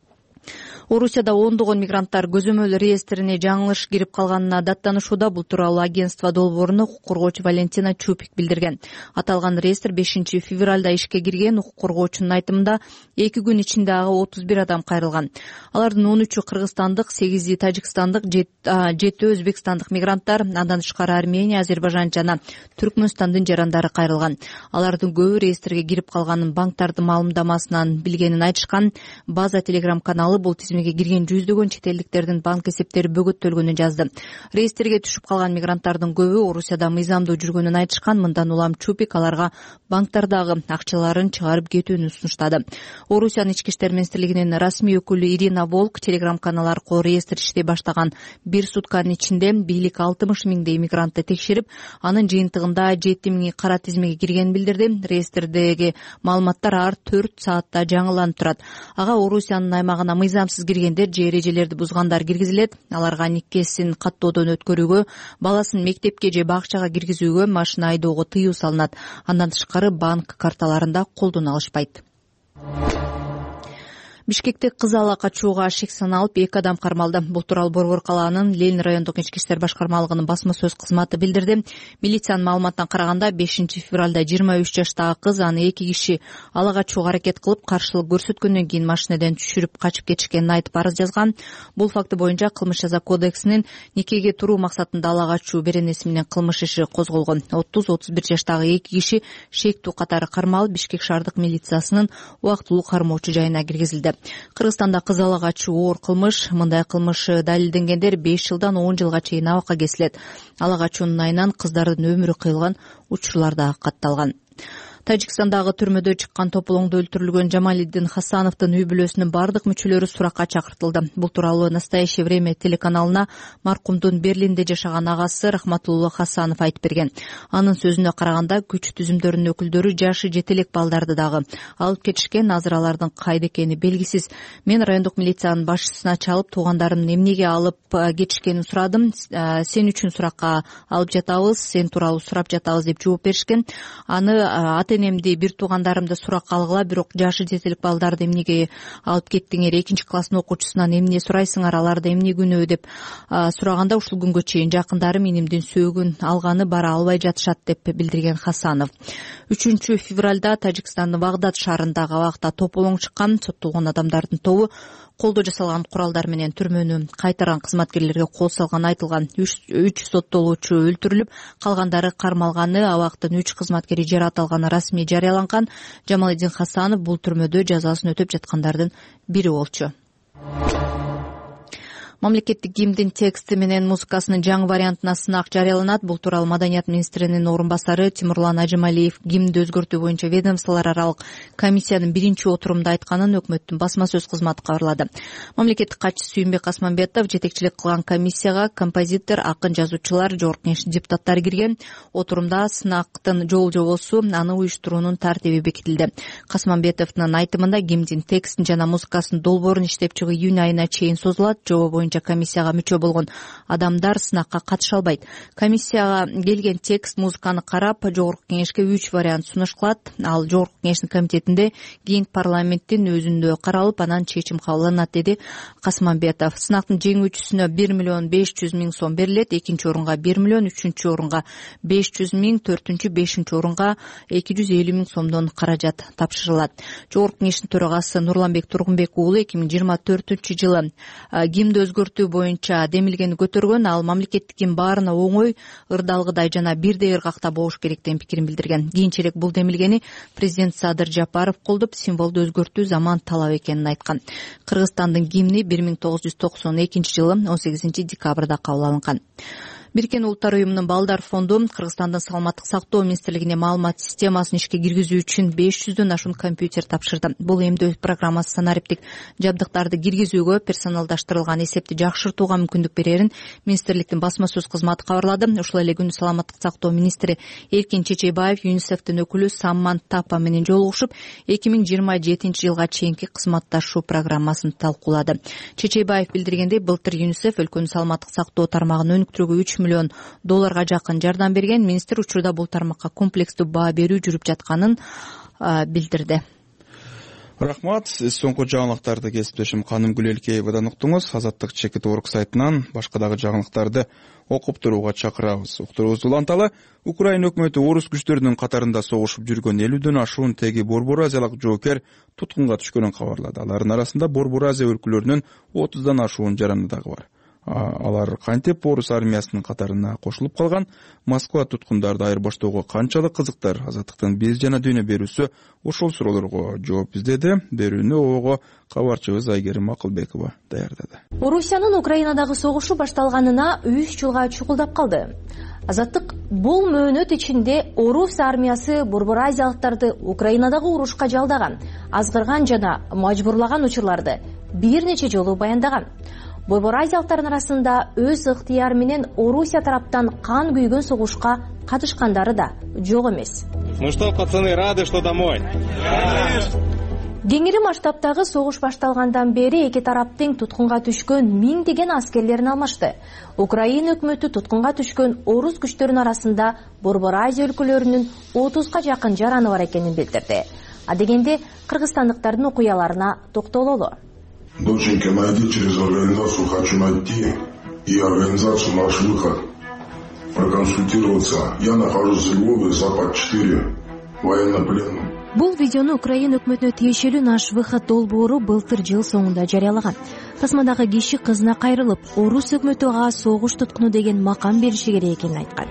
Орусияда ондогон мигранттар көзөмөл реестрине жаңылыш кирип калганына даттанышууда. Бул тууралуу агентство долбооруна укук коргоочу Валентина Чупик билдирген. Аталган реестр 5 февралда ишке кирген. Укук коргоочунун айтымында 2 күн ичинде ага 31 адам кайрылган. Алардын 13-ü кыргызстандык, 8-и тажикстандык, 7-ü өзбекстандык мигранттар, андан тышкары Армения, Азербайжан жана Түркмөнстандын жарандары кайрылган. Алардын көбү реестрге кирип калганын банктардын маалымдамасынан билгенин айтышкан. База Телеграм каналы бул тизмеге кирген жүздөгөн чет элдиктердин банк эсептери бөгөттөлгөнүн жазды. Реестрге түшүп калган мигранттардын көбү Орусияда мыйзамдуу жүргөнүн айтышкан. Мындан улам Чупик аларга банктардагы акчаларын чыгарып кетүүнү сунуштады. Орусиянын ички иштер министрлигинин расмий өкүлү Ирина Волк Телеграм канал аркылуу реестр иштей баштаган 1 сутканын ичинде бийлик 60 миңдей мигрантты текшерип, анын жыйынтыгында 7 миңи кара тизмеге киргенин билдирди. Реестрдеги маалыматтар ар 4 саатта жаңыланып турат. Ага Орусиянын аймагына мыйзамсыз киргендер же эрежелерди бузгандар киргизилет. Аларга никесин каттоодон өткөрүүгө, баласын мектепке же бакчага киргизүүгө, машина айдоого тыюу салынат. Андан тышкары банк карталарында колдоно алышпайт. Бишкекте кыз ала качууга шек саналып 2 адам кармалды. Бул тууралуу Борбор калаанын Ленин райондук ички иштер башкармалыгынын басма сөз кызматы билдирди. Милициянын маалыматына караганда 5 февралда 23 жаштагы кыз аны 2 киши ала качууга аракет кылып, каршылык көрсөткөндөн кийин машинадан түшүрүп качып кетишкенин айтып арыз жазган. Бул факты боюнча Кылмыш жаза кодексинин никеге туруу максатында ала качуу беренеси менен кылмыш иши козголгон. 30-31 жаштагы 2 киши шектүү катары кармалып, Бишкек шаардык милициясынын убактылуу кармоочу жайына киргизилди. Кыргызстанда кыз ала качуу оор кылмыш. Мындай кылмыш далилденгендер 5 жылдан 10 жылга чейин абакка кесилет. Ала качуунун айынан кыздардын өмүрү кыйылган учурлар да катталган. Тажикстандагы түрмөдө чыккан тополоңдо өлтүрүлгөн Жамалиддин Хасановдун үй бүлөсүнүн бардык мүчөлөрү суракка чакыртылды. Бул тууралуу «Настоящее время» телеканалына маркумдун Берлинде жашаган агасы Рахматулло Хасанов айтып берген. Анын сөзүнө караганда күч түзүмдөрүнүн өкүлдөрү жашы жете элек балдарды дагы алып кетишкен, азыр алардын кайда экени белгисиз. Мен райондук милициянын башчысына чалып, туугандарым эмнеге алып кетишкенин сурадым. Сен үчүн суракка алып жатабыз, сен тууралуу сурап жатабыз деп жооп беришкен. Аны ата-энемди, бир туугандарымды суракка алгыла, бирок жашы жетелик балдарды эмнеге алып кеттиңер, 2-класстын окуучусунан эмне сурайсыңар, аларда эмне күнөө деп сураганда, ушул күнгө чейин жакындарым инимдин сөөгүн алганы бара албай жатышат деп билдирген Хасанов. 3 февралда Тажикстандын Багдад шаарындагы абакта тополоң чыккан. Соттолгон адамдардын тобу колдо жасалган куралдар менен түрмөнү кайтарган кызматкерлерге кол салганы айтылган. 3 соттолуучу өлтүрүлүп, калгандары кармалганы, абактын 3 кызматкери жаратылганы расмий жарыяланган. Жамалиддин Хасанов бул түрмөдө жазасын өтөп жаткандардын бири болчу. Мамлекеттик гимндин тексти менен музыкасынын жаңы вариантына сынак жарыяланат. Бул тууралуу Маданият министринин орун басары Тимурлан Ажималиев гимнди өзгөртүү боюнча ведомстволор аралык комиссиянын 1-отурумда айтканын өкмөттүн басма сөз кызматы кабарлады. Мамлекеттик катчысы Сүйүнбек Асманбетов жетекчилик кылган комиссияга композитор, акын, жазуучулар, жогорку кеңештин депутаттары кирген. Отурумда сынактын жол-жобосу, аны уюштуруунун тартиби бекитилди. Асманбетовдун айтымында гимндин текстин жана музыкасынын долбоорун иштеп чыгуу июнь айына чейин созулат. Жобо боюнча комиссияга мүчө болгон адамдар сынакка катыша албайт. Комиссияга келген текст, музыканы карап, жогорку кеңешке 3 вариант сунуш кылат. Ал жогорку кеңештин комитетинде кийин парламенттин өзүндө каралып, анан чечим кабыл алынат, деди Касманбетов. Сынактын жеңүүчүсүнө 1 500 000 сом берилет, экинчи орунга 1 миллион, үчүнчү орунга 500 000, төртүнчү, бешинчи орунга 250 000 сомдон каражат тапшырылат. Жогорку кеңештин төрагасы Нурланбек Тургунбек уулу 2024-жылы гимнди өзгөртүү боюнча демилгени көтөргөн. Ал мамлекеттик гимн баарына оңой, ырдалгыдай жана бирдей ыргакта болуш керек деген пикирин билдирген. Кийинчерээк бул демилгени президент Садыр Жапаров колдоп, символду өзгөртүү заман талап экенин айткан. Кыргызстандын гимни 1992-жылы 18 декабрда кабыл алынган. Бириккен Улуттар уюмунун Балдар фонду Кыргызстандын саламаттык сактоо министрлигине маалымат системасын ишке киргизүү үчүн 500дөн ашуун компьютер тапшырды. Бул эмдөө программасы санариптик жабдыктарды киргизүүгө, персоналдаштырылган эсепти жакшыртууга мүмкүндүк берерин министрликтин басма сөз кызматы кабарлады. Ушул эле күнү саламаттык сактоо министри Эркин Чечейбаев ЮНИСЕФтин өкүлү Самман Тапа менен жолугушуп, 2027-жылга чейинки кызматташуу программасын талкуулады. Чечейбаев билдиргендей, былтыр ЮНИСЕФ өлкөнүн саламаттык сактоо тармагын өнүктүрүүгө 3 миллион долларга жакын жардам берген. Министр учурда бул тармакка комплекстүү баа берүү жүрүп жатканын билдирди. Рахмат. Соңку жаңылыктарды кесиптешим Канымгүл Элкеевадан уктуңуз. Азаттык чекит.org сайтынан башка дагы жаңылыктарды окуп турууга чакырабыз. Уктуруубузду уланталы. Украина өкмөтү орус күчтөрүнүн катарында согушуп жүргөн 50дөн ашуун теги Борбор-Азиялык жоокер туткунга түшкөнүн кабарлады. Алардын арасында Борбор-Азия өлкөлөрүнүн 30дан ашуун жараны дагы бар. Алар кантип орус армиясынын катарына кошулуп калган, Москва туткундарды айырбаштоого канчалык кызыктар, Азаттыктын биз жана дүйнө берүүсү ошол суроолорго жооп издеди. Берүүнү ого кабарчыбыз Айгерим Акылбекова даярдады. Орусиянын Украинадагы согушу башталганына 3 жылга чукулдап калды. Азаттык бул мөөнөт ичинде орус армиясы Борбор-Азиялыктарды Украинадагы урушка жалдаган, азгырган жана мажбурлаган учурларды бир нече жолу баяндаган. Борбор-Азиялыктардын арасында өз ыктыяры менен Орусия тараптан кан күйгөн согушка катышкандары да жок эмес. Ну что, пацаны, рады, что домой? Кеңири масштабтагы согуш башталгандан бери эки тараптын туткунга түшкөн миңдеген аскерлерин алмашты. Украина өкмөтү туткунга түшкөн орус күчтөрүнүн арасында Борбор-Азия өлкөлөрүнүн 30га жакын жараны бар экенин билдирди. А дегенде кыргызстандыктардын окуяларына токтололу. Доченька, найди через организацию «Хочу найти» и организацию «Наш выход» проконсультироваться. Я нахожусь в Львове, Запад 4, военнопленным. Бул видеону Украина өкмөтүнө тиешелүү «Наш выход» долбоору былтыр жыл соңунда жарыялаган. Тасмадагы киши кызына кайрылып, орус өкмөтү ага согуш туткуну деген макам бериши керек экенин айткан.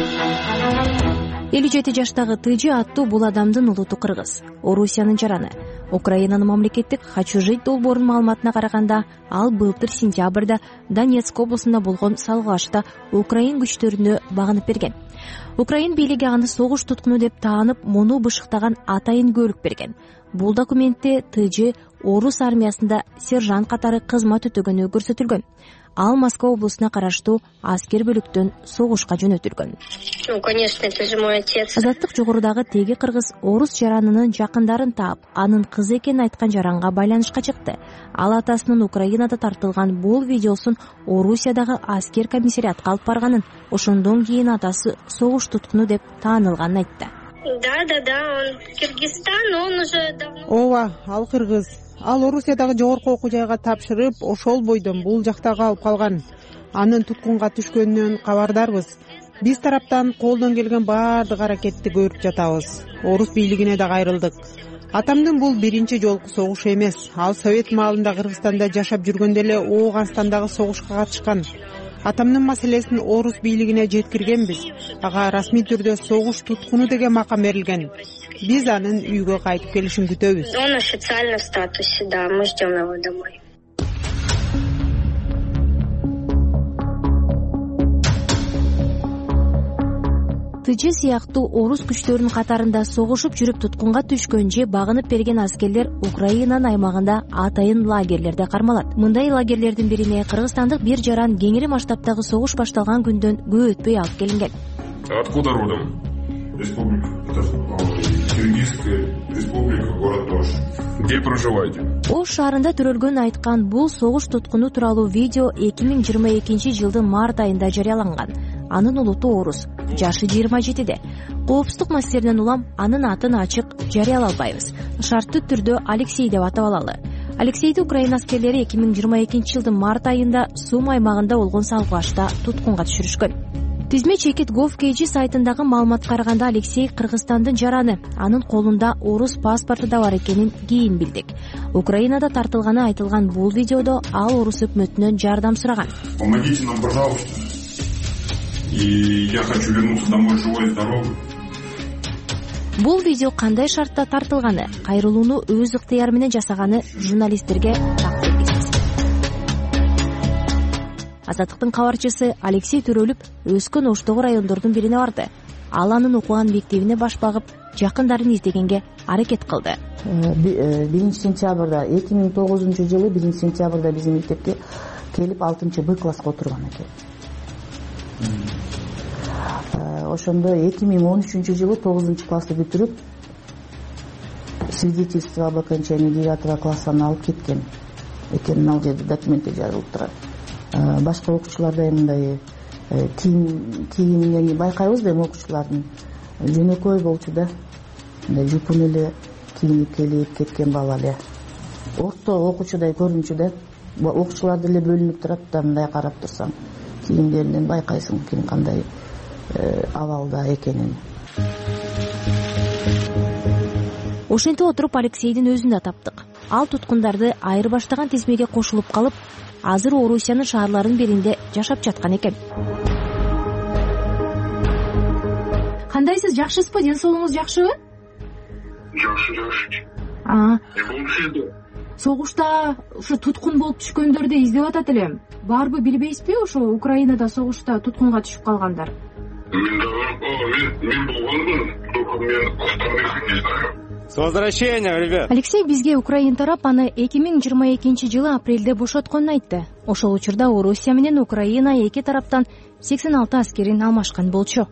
57 жаштагы Тыжы аттуу бул адамдын улуту кыргыз, Орусиянын жараны. Украинанын мамлекеттик «Хочу жить» долбоорунун маалыматына караганда, ал былтыр сентябрда Донецк облусунда болгон салгылашта Украин күчтөрүнө багынып берген. Украин бийлиги аны согуш туткуну деп таанып, муну бышыктаган атайын көөлүк берген. Бул документте ТЖ орус армиясында сержант катары кызмат өтөгөнү көрсөтүлгөн. Ал Москва облусуна караштуу аскер бөлүктөн согушка жөнөтүлгөн. Конечно, это же мой отец. Азаттык жогорудагы теги кыргыз орус жаранынын жакындарын таап, анын кызы экенин айткан жаранга байланышка чыкты. Ал атасынын Украинада тартылган бул видеосун Орусиядагы аскер комиссариатка алып барганын, ошондон кийин атасы согуш туткуну деп таанылганын айтты. Да, он Кыргызстан, он уже давно. Ооба, ал кыргыз. Ал Орусиядагы жогорку окуу жайга тапшырып, ошол бойдон бул жакта калып калган. Анын туткунга түшкөнүнөн кабардарбыз. Биз тараптан колдон келген баардык аракетти көрүп жатабыз. Орус бийлигине да кайрылдык. Атамдын бул биринчи жолку согушу эмес. Ал Совет маалында Кыргызстанда жашап жүргөндө эле Ооганстандагы согушка катышкан. Атамдын маселесин орус бийлигине жеткиргенбиз. Ага расмий түрдө согуш туткуну деген макам берилген. Биз анын үйгө кайтып келишин күтөбүз. Он официально в статусе, да, мы ждем его домой. ТЖ сыяктуу орус күчтөрүнүн катарында согушуп жүрүп туткунга түшкөн же багынып берген аскерлер Украинанын аймагында атайын лагерлерде кармалат. Мындай лагерлердин бирине кыргызстандык бир жаран кеңири масштабтагы согуш башталган күндөн көп өтпөй алып келинген. Откуда родом? Республика. Киргизская республика, город Ош. Где проживаете? Ош шаарында төрөлгөн айткан бул согуш туткуну тууралуу видео 2022 жылдын март айында жарыяланган. Анын улуту орус, жашы 27-де. Коопсуздук маселелеринен улам анын атын ачык жарыялай албайбыз. Шарттуу түрдө Алексей деп атап алалы. Алексейди Украина аскерлери 2022 жылдын март айында Сум аймагында болгон салгылашта туткунга түшүрүшкөн. Тизме Chekit.gov.kg сайтындагы маалыматка караганда Алексей Кыргызстандын жараны, анын колунда орус паспорту да бар экенин кийин билдик. Украинада тартылганы айтылган бул видеодо ал орус өкмөтүнөн жардам сураган. Помогите нам, пожалуйста. И я хочу вернуться домой живой и здоровый. Бул видео кандай шартта тартылганы, кайрылууну өз ыктыяры менен жасаганы журналисттерге так белгисиз. Азаттыктын кабарчысы Алексей төрөлүп, өскөн Оштогу райондордун бирине барды. Ал анын окуган мектебине баш багып, жакындарын издегенге аракет кылды. 1 сентябрда 2009 жылы 1 сентябрда биздин мектепке келип 6 Б класска отурган экен. Ошондо 2013 жылы 9 классты бүтүрүп, свидетельство об окончании 9 класстан алып кеткен экенин ал жерде документте жазылып турат. Башка окуучуларда мындай кийимин байкайбыз да, окуучулардын жөнөкөй болчу да, мындай жупун эле кийинип келип кеткен бала эле. Орто окуучудай көрүнчү да, окуучулар деле бөлүнүп турат да, мындай карап турсаң кийимдеринен байкайсың ким кандай абалда экенин. Ошентип отуруп Алексейдин өзүн да таптык. Ал туткундарды айырбаштаган тизмеге кошулуп калып, азыр Орусиянын шаарларынын биринде жашап жаткан экен. Кандайсыз, жакшысызбы? Ден соолугуңуз жакшыбы? Жакшы. Согушта ушу туткун болуп түшкөндөрдү издеп атат элем. Барбы билбейсизби, ошо Украинада согушта туткунга түшүп калгандар? Мен болгонмун, только мен остальных не знаю. С возвращением, ребят! Алексей бизге Украин тарап аны 2022 жылы апрелде бошотконун айтты. Ошол учурда Орусия менен Украина эки тараптан 86 аскерин алмашкан болчу.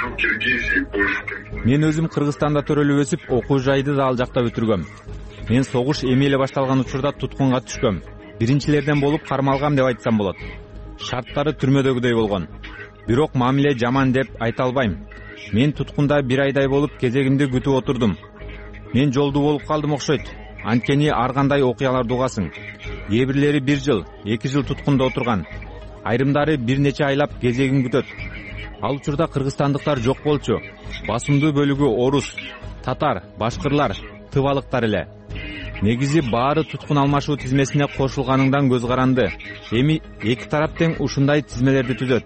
Мен өзүм Кыргызстанда төрөлүп өсүп, окуу жайды да ал жакта бүтүргөм. Мен согуш эми эле башталган учурда туткунга түшкөм. Биринчилерден болуп кармалгам деп айтсам болот. Шарттары түрмөдөгүдөй болгон. Бирок мамиле жаман деп айта албайм. Мен туткунда 1 айдай болуп кезегимди күтүп отурдум. Мен жолдуу болуп калдым окшойт. Анткени ар кандай окуяларды угасың. Кээ бирлери 1 жыл, 2 жыл туткунда отурган. Айрымдары бир нече айлап кезегин күтөт. Ал учурда кыргызстандыктар жок болчу. Басымдуу бөлүгү орус, татар, башкырлар, тывалыктар эле. Негизи баары туткун алмашуу тизмесине кошулганыңдан көз каранды. Эми эки тарап тең ушундай тизмелерди түзөт.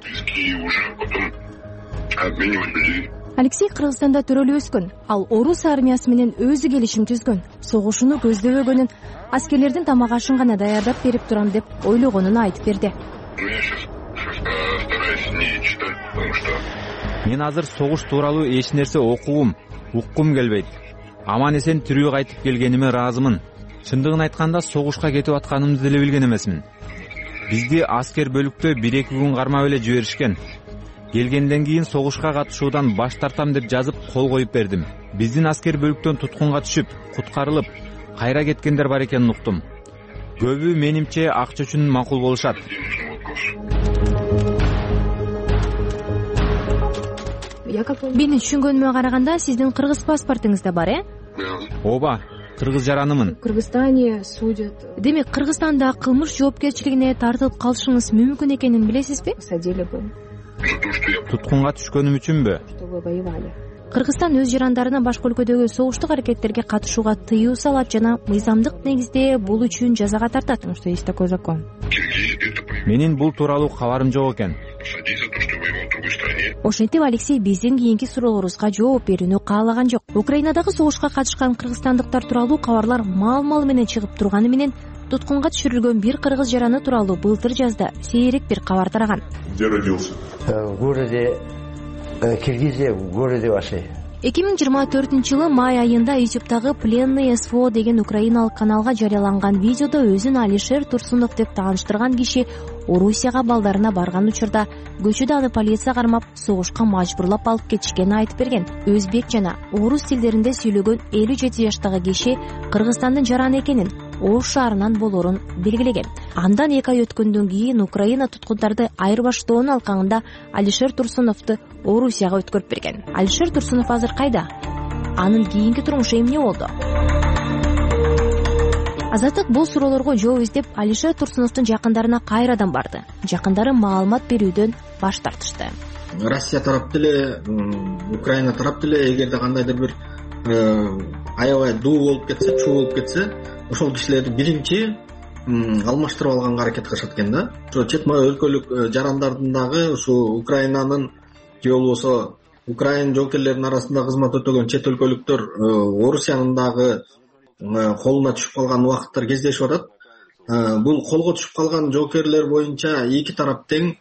Алексей Кыргызстанда төрөлүп өскөн. Ал орус армиясы менен өзү келишим түзгөн. Согушууну көздөбөгөнүн, аскерлердин тамак ашын гана даярдап берип турам деп ойлогонун айтып берди. Мен азыр согуш тууралуу эч нерсе окугум, уккум келбейт. Аман эсен тирүү кайтып келгениме ыраазымын. Чындыгын айтканда согушка кетип атканымды деле билген эмесмин. Бизди аскер бөлүктө 1-2 күн кармап эле жиберишкен. Келгенден кийин согушка катышуудан баш тартам деп жазып кол коюп бердим. Биздин аскер бөлүктөн туткунга түшүп, куткарылып, кайра кеткендер бар экенин уктум. Көбү менимче акча үчүн макул болушат. Менин түшүнгөнүмө караганда сиздин кыргыз паспортуңуз да бар, Ооба, кыргыз жаранымын. Кыргызстане судят. Демек, Кыргызстанда кылмыш жоопкерчилигине тартылып калышыңыз мүмкүн экенин билесизби? Туткунга түшкөнүм үчүнбү? Кыргызстан өз жарандарына башка өлкөдөгү согуштук аракеттерге катышууга тыюу салат жана мыйзамдык негизде бул үчүн жазага тартат. Что есть такой закон. Менин бул тууралуу кабарым жок экен. Ошентип Алексей биздин кийинки суроолорубузга жооп берүүнү каалаган жок. Украинадагы согушка катышкан кыргызстандыктар тууралуу кабарлар мал менен чыгып турганы менен туткунга түшүрүлгөн бир кыргыз жараны тууралуу былтыр жазда сейрек бир кабар тараган. Где родился? В городе Киргизия, в городе вашей. 2024-жылы май айында YouTube'дагы Пленный СВО деген украиналык каналга жарыяланган видеодо өзүн Алишер Турсунов деп тааныштырган киши Орусияга балдарына барган учурда көчөдө аны полиция кармап согушка мажбурлап алып кетишкенин айтып берген. Өзбек жана орус тилдеринде сүйлөгөн 57 жаштагы киши Кыргызстандын жараны экенин, Ош шаарынан болорун белгилеген. Андан 2 ай өткөндөн кийин Украина туткундарды айырбаштоонун алкагында Алишер Турсуновду Орусияга өткөрүп берген. Алишер Турсунов азыр кайда? Анын кийинки турмушу эмне болду? Азаттык бул суроолорго жооп издеп Алишер Турсуновдун жакындарына кайрадан барды. Жакындары маалымат берүүдөн баш тартышты. Россия тарап деле, Украина тарап деле эгерде кандайдыр бир аябай дуу болуп кетсе, чуу болуп кетсе, ошол кишилерди биринчи алмаштырып алганга аракет кылышат экен да. Ошо четма өлкөлүк жарандардын дагы ушу Украинанын же болбосо Украин жоокерлеринин арасында кызмат өтөгөн чет өлкөлүктөр Орусиянын дагы колуна түшүп калган убакыттар кездешип атат. Бул колго түшүп калган жоокерлер боюнча эки тарап тең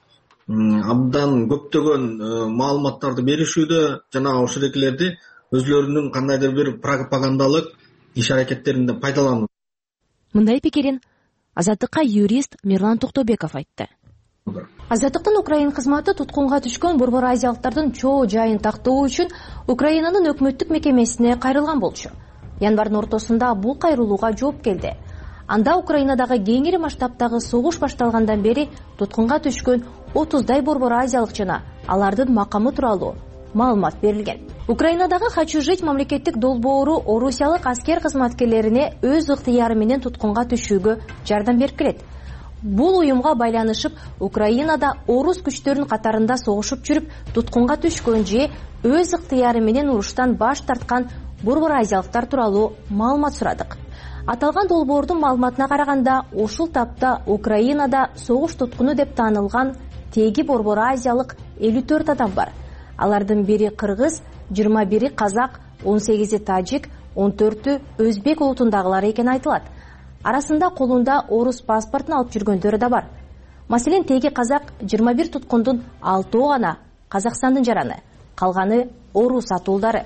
абдан көптөгөн маалыматтарды беришүүдө жана ошолерди өзлөрүнүн кандайдыр бир пропагандалык иш аракеттеринде пайдалануу. Мындай пикирин Азаттыкка юрист Мирлан Токтобеков айтты. Азаттыктын Украин кызматы туткунга түшкөн борбор азиялыктардын чоо жайын тактоо үчүн Украинанын өкмөттүк мекемесине кайрылган болчу. Январдын ортосунда бул кайрылууга жооп келди. Анда Украинадагы кеңири масштабтагы согуш башталгандан бери туткунга түшкөн 30дай борбор азиялык жана алардын макамы тууралуу маалымат берилген. Украинадагы «Хочу жить» мамлекеттик долбоору орусиялык аскер кызматкерлерине өз ыктыяры менен туткунга түшүүгө жардам берип келет. Бул уюмга байланышып, Украинада орус күчтөрүнүн катарында согушуп жүрүп, туткунга түшкөн же өз ыктыяры менен уруштан баш тарткан борбор азиялыктар тууралуу маалымат сурадык. Аталган долбоордун маалыматына караганда, ушул тапта Украинада согуш туткуну деп таанылган теги борбор азиялык 54 адам бар. Алардын бири кыргыз, 21-и казак, 18-и тажик, 14-ü өзбек улутундагылар экени айтылат. Арасында колунда орус паспортун алып жүргөндөрү да бар. Маселен, теги казак 21 туткундун 6-ы гана Казакстандын жараны, калганы орус атуулдары.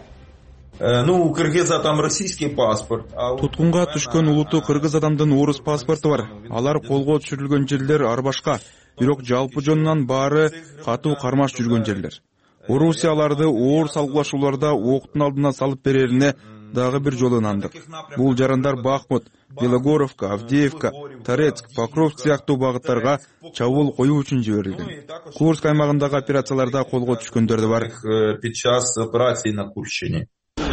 У кыргыза там российский паспорт. Туткунга түшкөн улуту кыргыз адамдын орус паспорту бар. Алар колго түшүрүлгөн жерлер ар башка, бирок жалпы жонунан баары катуу кармаш жүргөн жерлер. Орусияларды оор салгылашууларда октун алдына салып берерине дагы бир жолу ынандык. Бул жарандар Бахмут, Белогоровка, Авдеевка, Торецк, Покровск сыяктуу багыттарга чабуул коюу үчүн жиберилген. Курск аймагындагы операцияларда колго түшкөндөр да бар. Сейчас операции на Курщине.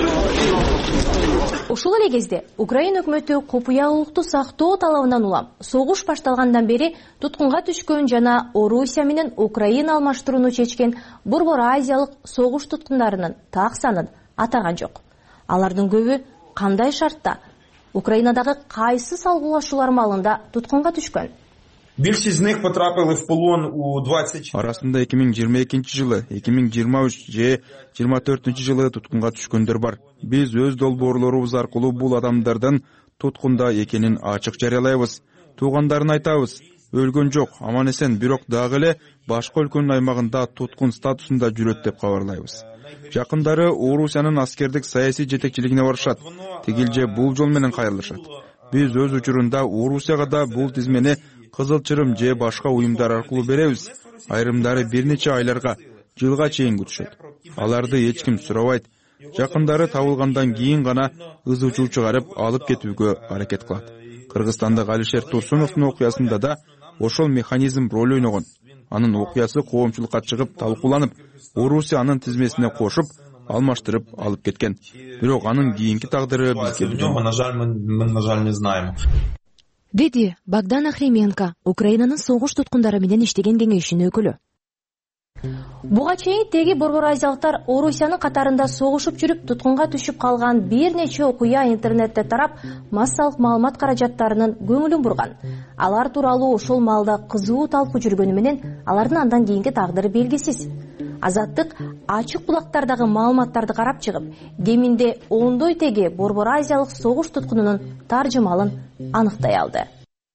Ушул эле кезде Украина өкмөтү купуялуулукту сактоо талабынан улам согуш башталгандан бери туткунга түшкөн жана Орусия менен Украина алмаштырууну чечкен борбор азиялык согуш туткундарынын так санын атаган жок. Алардын көбү кандай шартта Украинадагы кайсы салгылашуулар маалында туткунга түшкөн? Більшість з них потрапили в полон у 24. Арасында 2022 жылы, 2023 же 24 жылы туткунга түшкөндөр бар. Биз өз долбоорлорубуз аркылуу бул адамдардын туткунда экенин ачык жарыялайбыз. Туугандарын айтабыз. өлгөн жок, аман эсен, бирок дагы эле башка өлкөнүн аймагында туткун статусунда жүрөт деп кабарлайбыз. Жакындары Орусиянын аскердик саясий жетекчилигине барышат, тигил же бул жол менен кайрылышат. Биз өз учурунда Орусияга да бул тизмени Кызыл Чырым же башка уюмдар аркылуу беребиз. Айрымдары бир нече айларга, жылга чейин күтүшөт. Аларды эч ким сурабайт. Жакындары табылгандан кийин гана ыз учуу чыгарып алып кетүүгө аракет кылат. Кыргызстандык Алишер Турсуновдун окуясында да ошол механизм роль ойногон. Анын окуясы коомчулукка чыгып талкууланып, Орусия анын тизмесине кошуп, алмаштырып алып кеткен. Бирок анын кийинки тагдыры бизге белгисиз. Деди Богдан Охрименко, Украинанын согуш туткундары менен иштеген кеңешинин өкүлү. Буга чейин теги борбор азиялыктар Орусиянын катарында согушуп жүрүп туткунга түшүп калган бир нече окуя интернетте тарап, массалык маалымат каражаттарынын көңүлүн бурган. Алар тууралуу ошол маалда кызуу талкуу жүргөнү менен алардын андан кийинки тагдыры белгисиз. Азаттык ачык булактардагы маалыматтарды карап чыгып, кеминде 10 теги борбор азиялык согуш туткунунун таржымалын аныктай алды.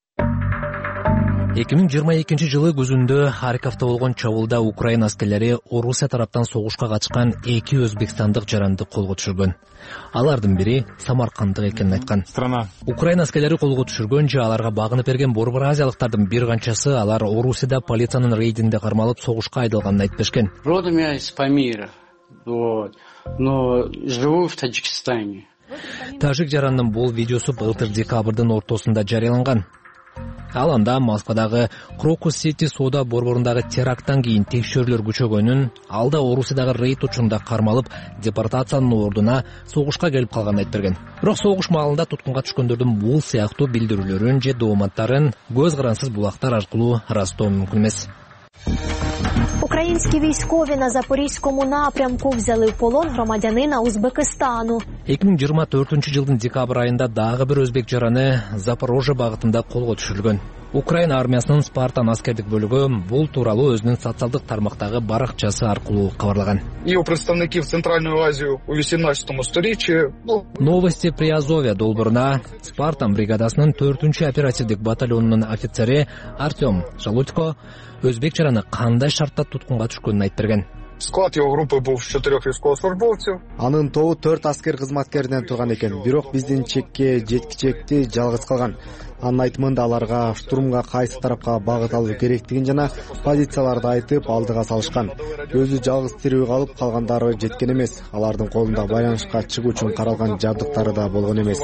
2022 күзүндө Харьковдо болгон чабуулда Украина аскерлери Орусия тараптан согушка катышкан 2 өзбекстандык жаранды колго түшүргөн. Алардын бири самаркандык экенин айткан. Украина аскерлери колго түшүргөн же аларга багынып берген борбор азиялыктардын бир канчасы алар Орусияда полициянын рейдинде кармалып согушка айдалганын айтып беришкен. Родом я из Памира, но живу в Таджикистане. Тажик жарандын бул видеосу былтыр декабрдын ортосунда жарыяланган. Ал анда Москвадагы Крокус Сити соода борборундагы теракттан кийин текшерүүлөр күчөгөнүн, алда Орусиядагы рейд учурунда кармалып, депортациянын ордуна согушка келип калганын айтып берген. Бирок согуш маалында туткунга түшкөндөрдүн бул сыяктуу билдирүүлөрүн же дооматтарын көз карансыз булактар аркылуу ырастоо мүмкүн эмес. Українські військові на Запорізькому напрямку взяли в полон громадянина Узбекистану. 2024 декабрь айында дагы бир өзбек жараны Запорожье багытында колго түшүрүлгөн. Украина армиясынын Спартан аскердик бөлүгү бул тууралуу өзүнүн социалдык тармактагы баракчасы аркылуу кабарлаган. Его представники в Центральную Азию у 18-му сторичи. Новости Приазовья долборуна Спартан бригадасынын 4-чү оперативдик батальонунун офицери Артем Шалутько өзбек жараны кандай шартта туткунга түшкөнүн айтып берген. Склад его группы был с 4 військовослужбовцев. Анын тобу 4 аскер кызматкеринен турган экен, бирок биздин чекке жеткичекти жалгыз калган. Анын айтымында аларга штурмга кайсы тарапка багыт алуу керектигин жана позицияларды айтып алдыга салышкан. Өзү жалгыз тирүү калып калгандары жеткен эмес. Алардын колунда байланышка чыгуу үчүн каралган жабдыктары да болгон эмес.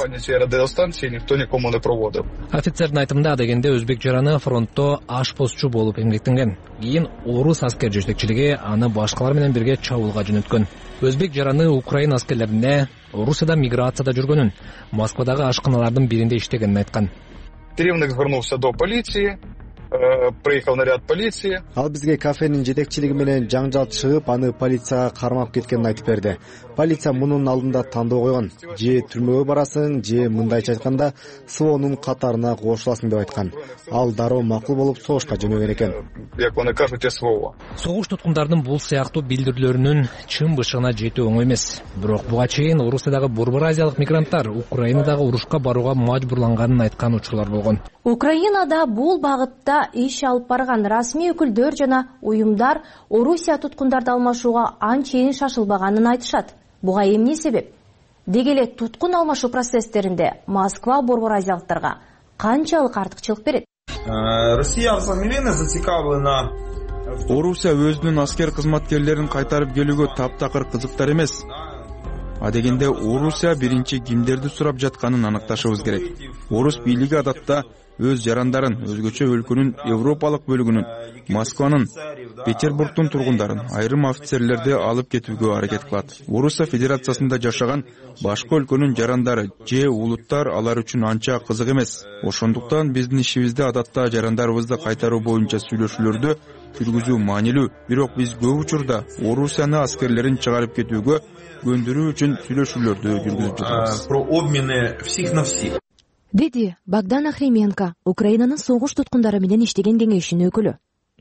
Офицердин айтымында дегенде өзбек жараны фронтто ашпозчу болуп эмгектенген. Кийин орус аскер жетекчилиги аны башкалар менен бирге чабуулга жөнөткөн. Өзбек жараны Украина аскерлерине Орусияда миграцияда жүргөнүн, Москвадагы ашканалардын биринде иштегенин айткан. Тиревник звернувся до полиции, приехал наряд полиции. Ал бизге кафенин жетекчилиги менен жаңжал чыгып, аны полицияга кармап кеткенин айтып берди. Полиция мунун алдында тандоо койгон. Же түрмөгө барасың, же мындайча айтканда СВОнун катарына кошуласың деп айткан. Ал дароо макул болуп согушка жөнөгөн экен. Як они кажут, СВО. Согуш туткундардын бул сыяктуу билдирүүлөрүнүн чын бышыгына жетүү оңой эмес. Бирок буга чейин Орусиядагы борбор азиялык мигранттар Украинадагы урушка барууга мажбурланганын айткан учурлар болгон. Украинада бул багытта иш алып барган расмий өкүлдөр жана уюмдар Орусия туткундарды алмашууга анчейин шашылбаганын айтышат. Буга эмне себеп? Деги эле туткун алмашуу процесстеринде Москва борбор азиялыктарга канчалык артыкчылык берет? Россия зацикавлена. Орусия өзүнүн аскер кызматкерлерин кайтарып келүүгө таптакыр кызыктар эмес. А дегенде Орусия биринчи кимдерди сурап жатканын аныкташыбыз керек. Орус бийлиги адатта өз жарандарын, өзгөчө өлкөнүн Европалык бөлүгүнүн, Москванын, Петербургдун тургундарын, айрым офицерлерди алып кетүүгө аракет кылат. Орусия Федерациясында жашаган башка өлкөнүн жарандары же улуттар алар үчүн анча кызык эмес. Ошондуктан биздин ишибизде адатта жарандарыбызды кайтаруу боюнча сүйлөшүүлөрдү жүргүзүү маанилүү. Бирок биз көп учурда Орусияны аскерлерин чыгарып кетүүгө көндүрүү үчүн сүйлөшүүлөрдү жүргүзүп жатабыз. Про обмены всех на всех. Деди Богдан Охрименко, Украинанын согуш туткундары менен иштеген кеңешинин өкүлү.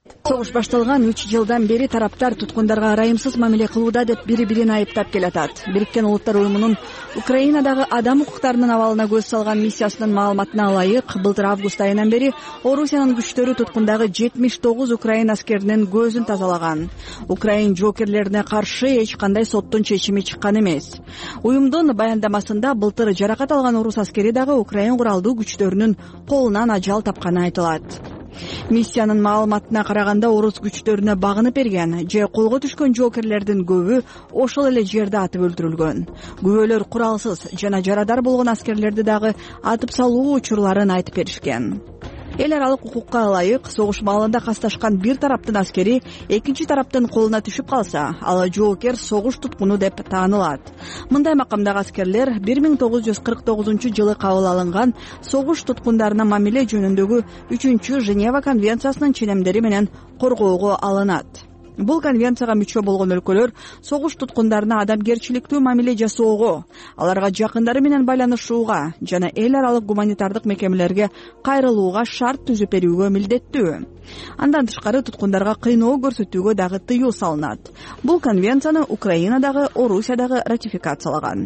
Согуш башталган 3 жылдан бери тараптар туткундарга ырайымсыз мамиле кылууда деп бири-бирин айыптап келатат. Бириккен Улуттар уюмунун Украинадагы адам укуктарынын абалына көз салган миссиясынын маалыматына ылайык, былтыр август айынан бери Орусиянын күчтөрү туткундагы 79 украин аскеринин көзүн тазалаган. Украин жоокерлерине каршы эч кандай соттун чечими чыккан эмес. Уюмдун баяндамасында былтыр жаракат алган орус аскери дагы украин куралдуу күчтөрүнүн колунан ажал тапканы айтылат. Миссиянын маалыматына караганда орус күчтөрүнө багынып берген же колго түшкөн жоокерлердин көбү ошол эле жерде атып өлтүрүлгөн. Күбөлөр куралсыз жана жарадар болгон аскерлерди дагы атып салуу учурларын айтып беришкен. Эл аралык укукка ылайык согуш маалында касташкан бир тараптын аскери экинчи тараптын колуна түшүп калса, ал жоокер согуш туткуну деп таанылат. Мындай макамдагы аскерлер 1949-жылы кабыл алынган согуш туткундарына мамиле жөнүндөгү 3-чү Женева конвенциясынын ченемдери менен коргоого алынат. Бул конвенцияга мүчө болгон өлкөлөр согуш туткундарына адамгерчиликтүү мамиле жасоого, аларга жакындары менен байланышууга жана эл аралык гуманитардык мекемелерге кайрылууга шарт түзүп берүүгө милдеттүү. Андан тышкары туткундарга кыйноо көрсөтүүгө дагы тыюу салынат. Бул конвенцияны Украина дагы, Орусия дагы ратификациялаган.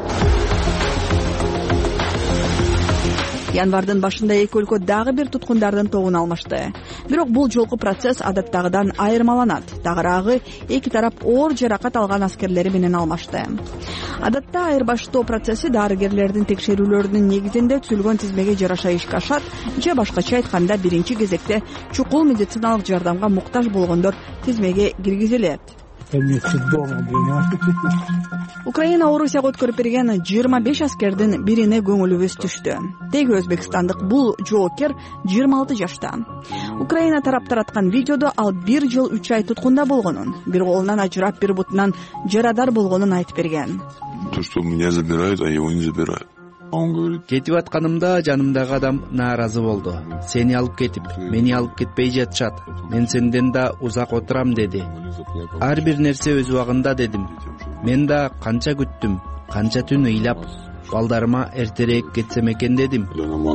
Январдын башында эки өлкө дагы бир туткундардын тобун алмашты. Бирок бул жолку процесс адаттагыдан айырмаланат. Тагыраагы эки тарап оор жаракат алган аскерлери менен алмашты. Адатта айырбаштоо процесси дарыгерлердин текшерүүлөрүнүн негизинде түзүлгөн тизмеге жараша ишке ашат, же башкача айтканда биринчи кезекте чукул медициналык жардамга муктаж болгондор тизмеге киргизилет. Украина Орусияга өткөрүп берген 25 аскердин бирине көңүлүбүз түштү. Теги өзбекстандык бул жоокер 26 жашта. Украина тарап тараткан видеодо ал 1 жыл 3 ай туткунда болгонун, бир колунан ажырап, бир бутунан жарадар болгонун айтып берген. То, что меня забирают, а его не забирают. Кетип атканымда жанымдагы адам нааразы болду. Сени алып кетип, мени алып кетпей жатышат. Мен сенден да узак отурам деди. Ар бир нерсе өз убагында дедим. Мен да канча күттүм, канча түн ыйлап, балдарыма эртерээк кетсем экен дедим.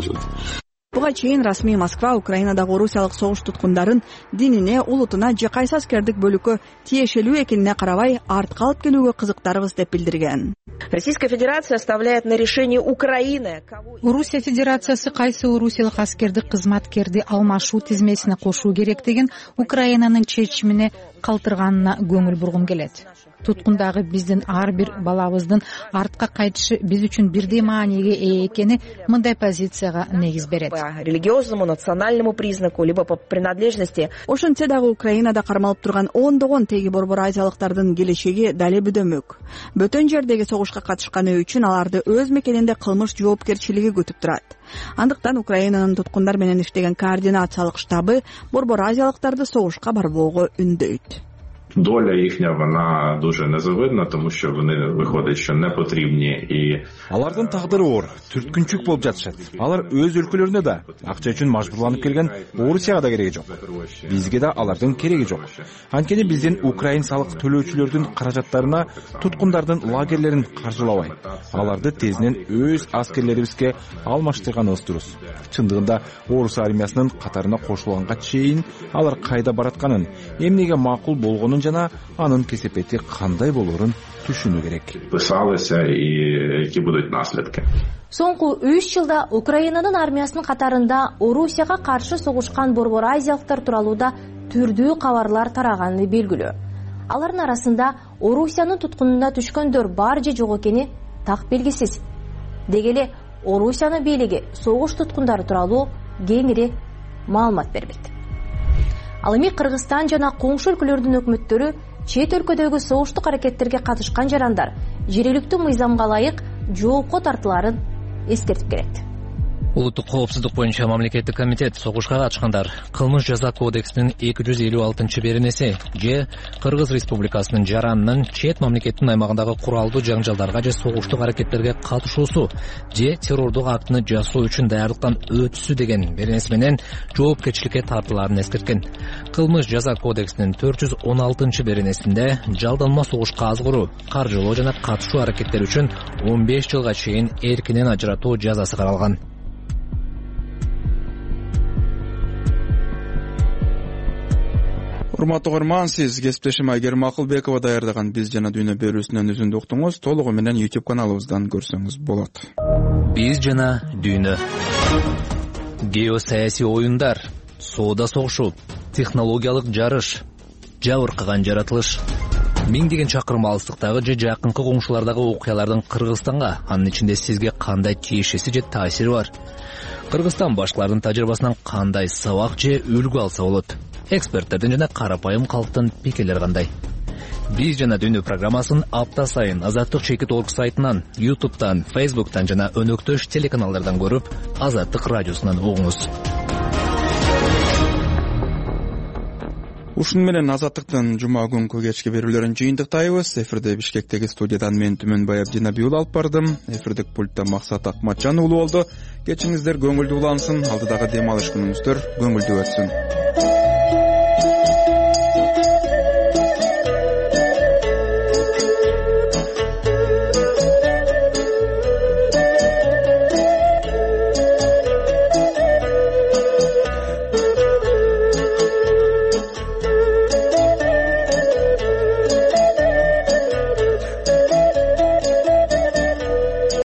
Буга чейин расмий Москва Украинадагы орусиялык согуш туткундарын динине, улутуна же кайсы аскердик бөлүккө тиешелүү экенине карабай артка алып келүүгө кызыктарбыз деп билдирген. Российская Федерация оставляет на решение Украины. Орусия Федерациясы кайсы орусиялык аскерди кызматкерди алмашуу тизмесине кошуу керектигин Украинанын чечимине калтырганына көңүл бургум келет. Туткундагы биздин ар бир балабыздын артка кайтышы биз үчүн бирдей мааниге ээ экени мындай позицияга негиз берет. По религиозному, национальному признаку, либо по принадлежности. Ошентсе дагы Украинада кармалып турган ондогон теги борбор азиялыктардын келечеги дали бүдөмөк. Бөтөн жердеги согушка катышканы үчүн аларды өз мекенинде кылмыш жоопкерчилиги күтүп турат. Андыктан Украинанын туткундар менен иштеген координациялык штабы борбор азиялыктарды согушка барбоого үндөйт. Доля їхня, вона дуже незавидна, тому що вони виходить, що не потрібні і алардын тагдыры оор, түрткүнчүк болуп жатышат. Алар өз өлкөлөрүнө да акча үчүн мажбурланып келген, Орусияга да кереги жок. Бизге да алардын кереги жок. Анткени биздин украин салык төлөөчүлөрдүн каражаттарына туткундардын лагерлерин каржылабай, аларды тезинен өз аскерлерибизге алмаштырганыбыз дурус. Чындыгында орус армиясынын катарына кошулганга чейин алар кайда баратканын, эмнеге макул болгонун жана анын кесепети кандай болоорун түшүнүү керек. Писалися и які будуть наслідки. Соңку 3 жылда Украинанын армиясынын катарында Орусияга каршы согушкан борбор азиялыктар тууралууда түрдүү кабарлар тараганы белгилүү. Алардын арасында Орусиянын туткунуна түшкөндөр бар же жок экени так белгисиз. Дегеле Орусиянын бийлиги согуш туткундары тууралуу кеңири маалымат бербейт. Ал эми Кыргызстан жана коңшу өлкөлөрдүн өкмөттөрү чет өлкөдөгү согуштук аракеттерге катышкан жарандар жергиликтүү мыйзамга ылайык жоопко тартыларын эскертип келет. Улуттук коопсуздук боюнча мамлекеттик комитет согушка катышкандар кылмыш жаза кодексинин 256-беренеси же Кыргыз Республикасынын жаранынын чет мамлекеттин аймагындагы куралдуу жаңжалдарга же согуштук аракеттерге катышуусу же террордук актыны жасоо үчүн даярдыктан өтүүсү деген беренеси менен жоопкерчиликке тартыларын эскерткен. Кылмыш жаза кодексинин 416-беренесинде жалданма согушка азгыруу, каржылоо жана катышуу аракеттери үчүн 15 жылга чейин эркинен ажыратуу жазасы каралган. Урматтуу угарман, сиз кесиптешим Айгерим Акылбекова даярдаган Биз жана дүйнө берүүсүнөн үзүндү уктуңуз. Толугу менен YouTube каналыбыздан көрсөңүз болот. Биз жана дүйнө. Геосаясий оюндар, соода согушу, технологиялык жарыш, жабыркаган жаратылыш. Миңдеген чакырым алыстыктагы же жакынкы коңшулардагы окуялардын Кыргызстанга, анын ичинде сизге кандай тиешеси же таасири бар? Кыргызстан башкалардын тажрыйбасынан кандай сабак же үлгү алса болот? Эксперттердин жана карапайым калктын пикирлери кандай? Биз жана дүйнө программасын апта сайын Азаттык чекит орг сайтынан, YouTube'дан, Facebook'тан жана өнөктөш телеканалдардан көрүп, Азаттык радиосунан угуңуз. Ушун менен Азаттыктын жума күнкү кечки берүүлөрүн жыйынтыктайбыз. Эфирде Бишкектеги студиядан мен Түмөнбай Абдинабиул алып бардым. Эфирдик пультта Максат Акматжан уулу болду. Кечиңиздер көңүлдүү улансын, алдыдагы дем алыш күнүңүздөр көңүлдүү өтсүн.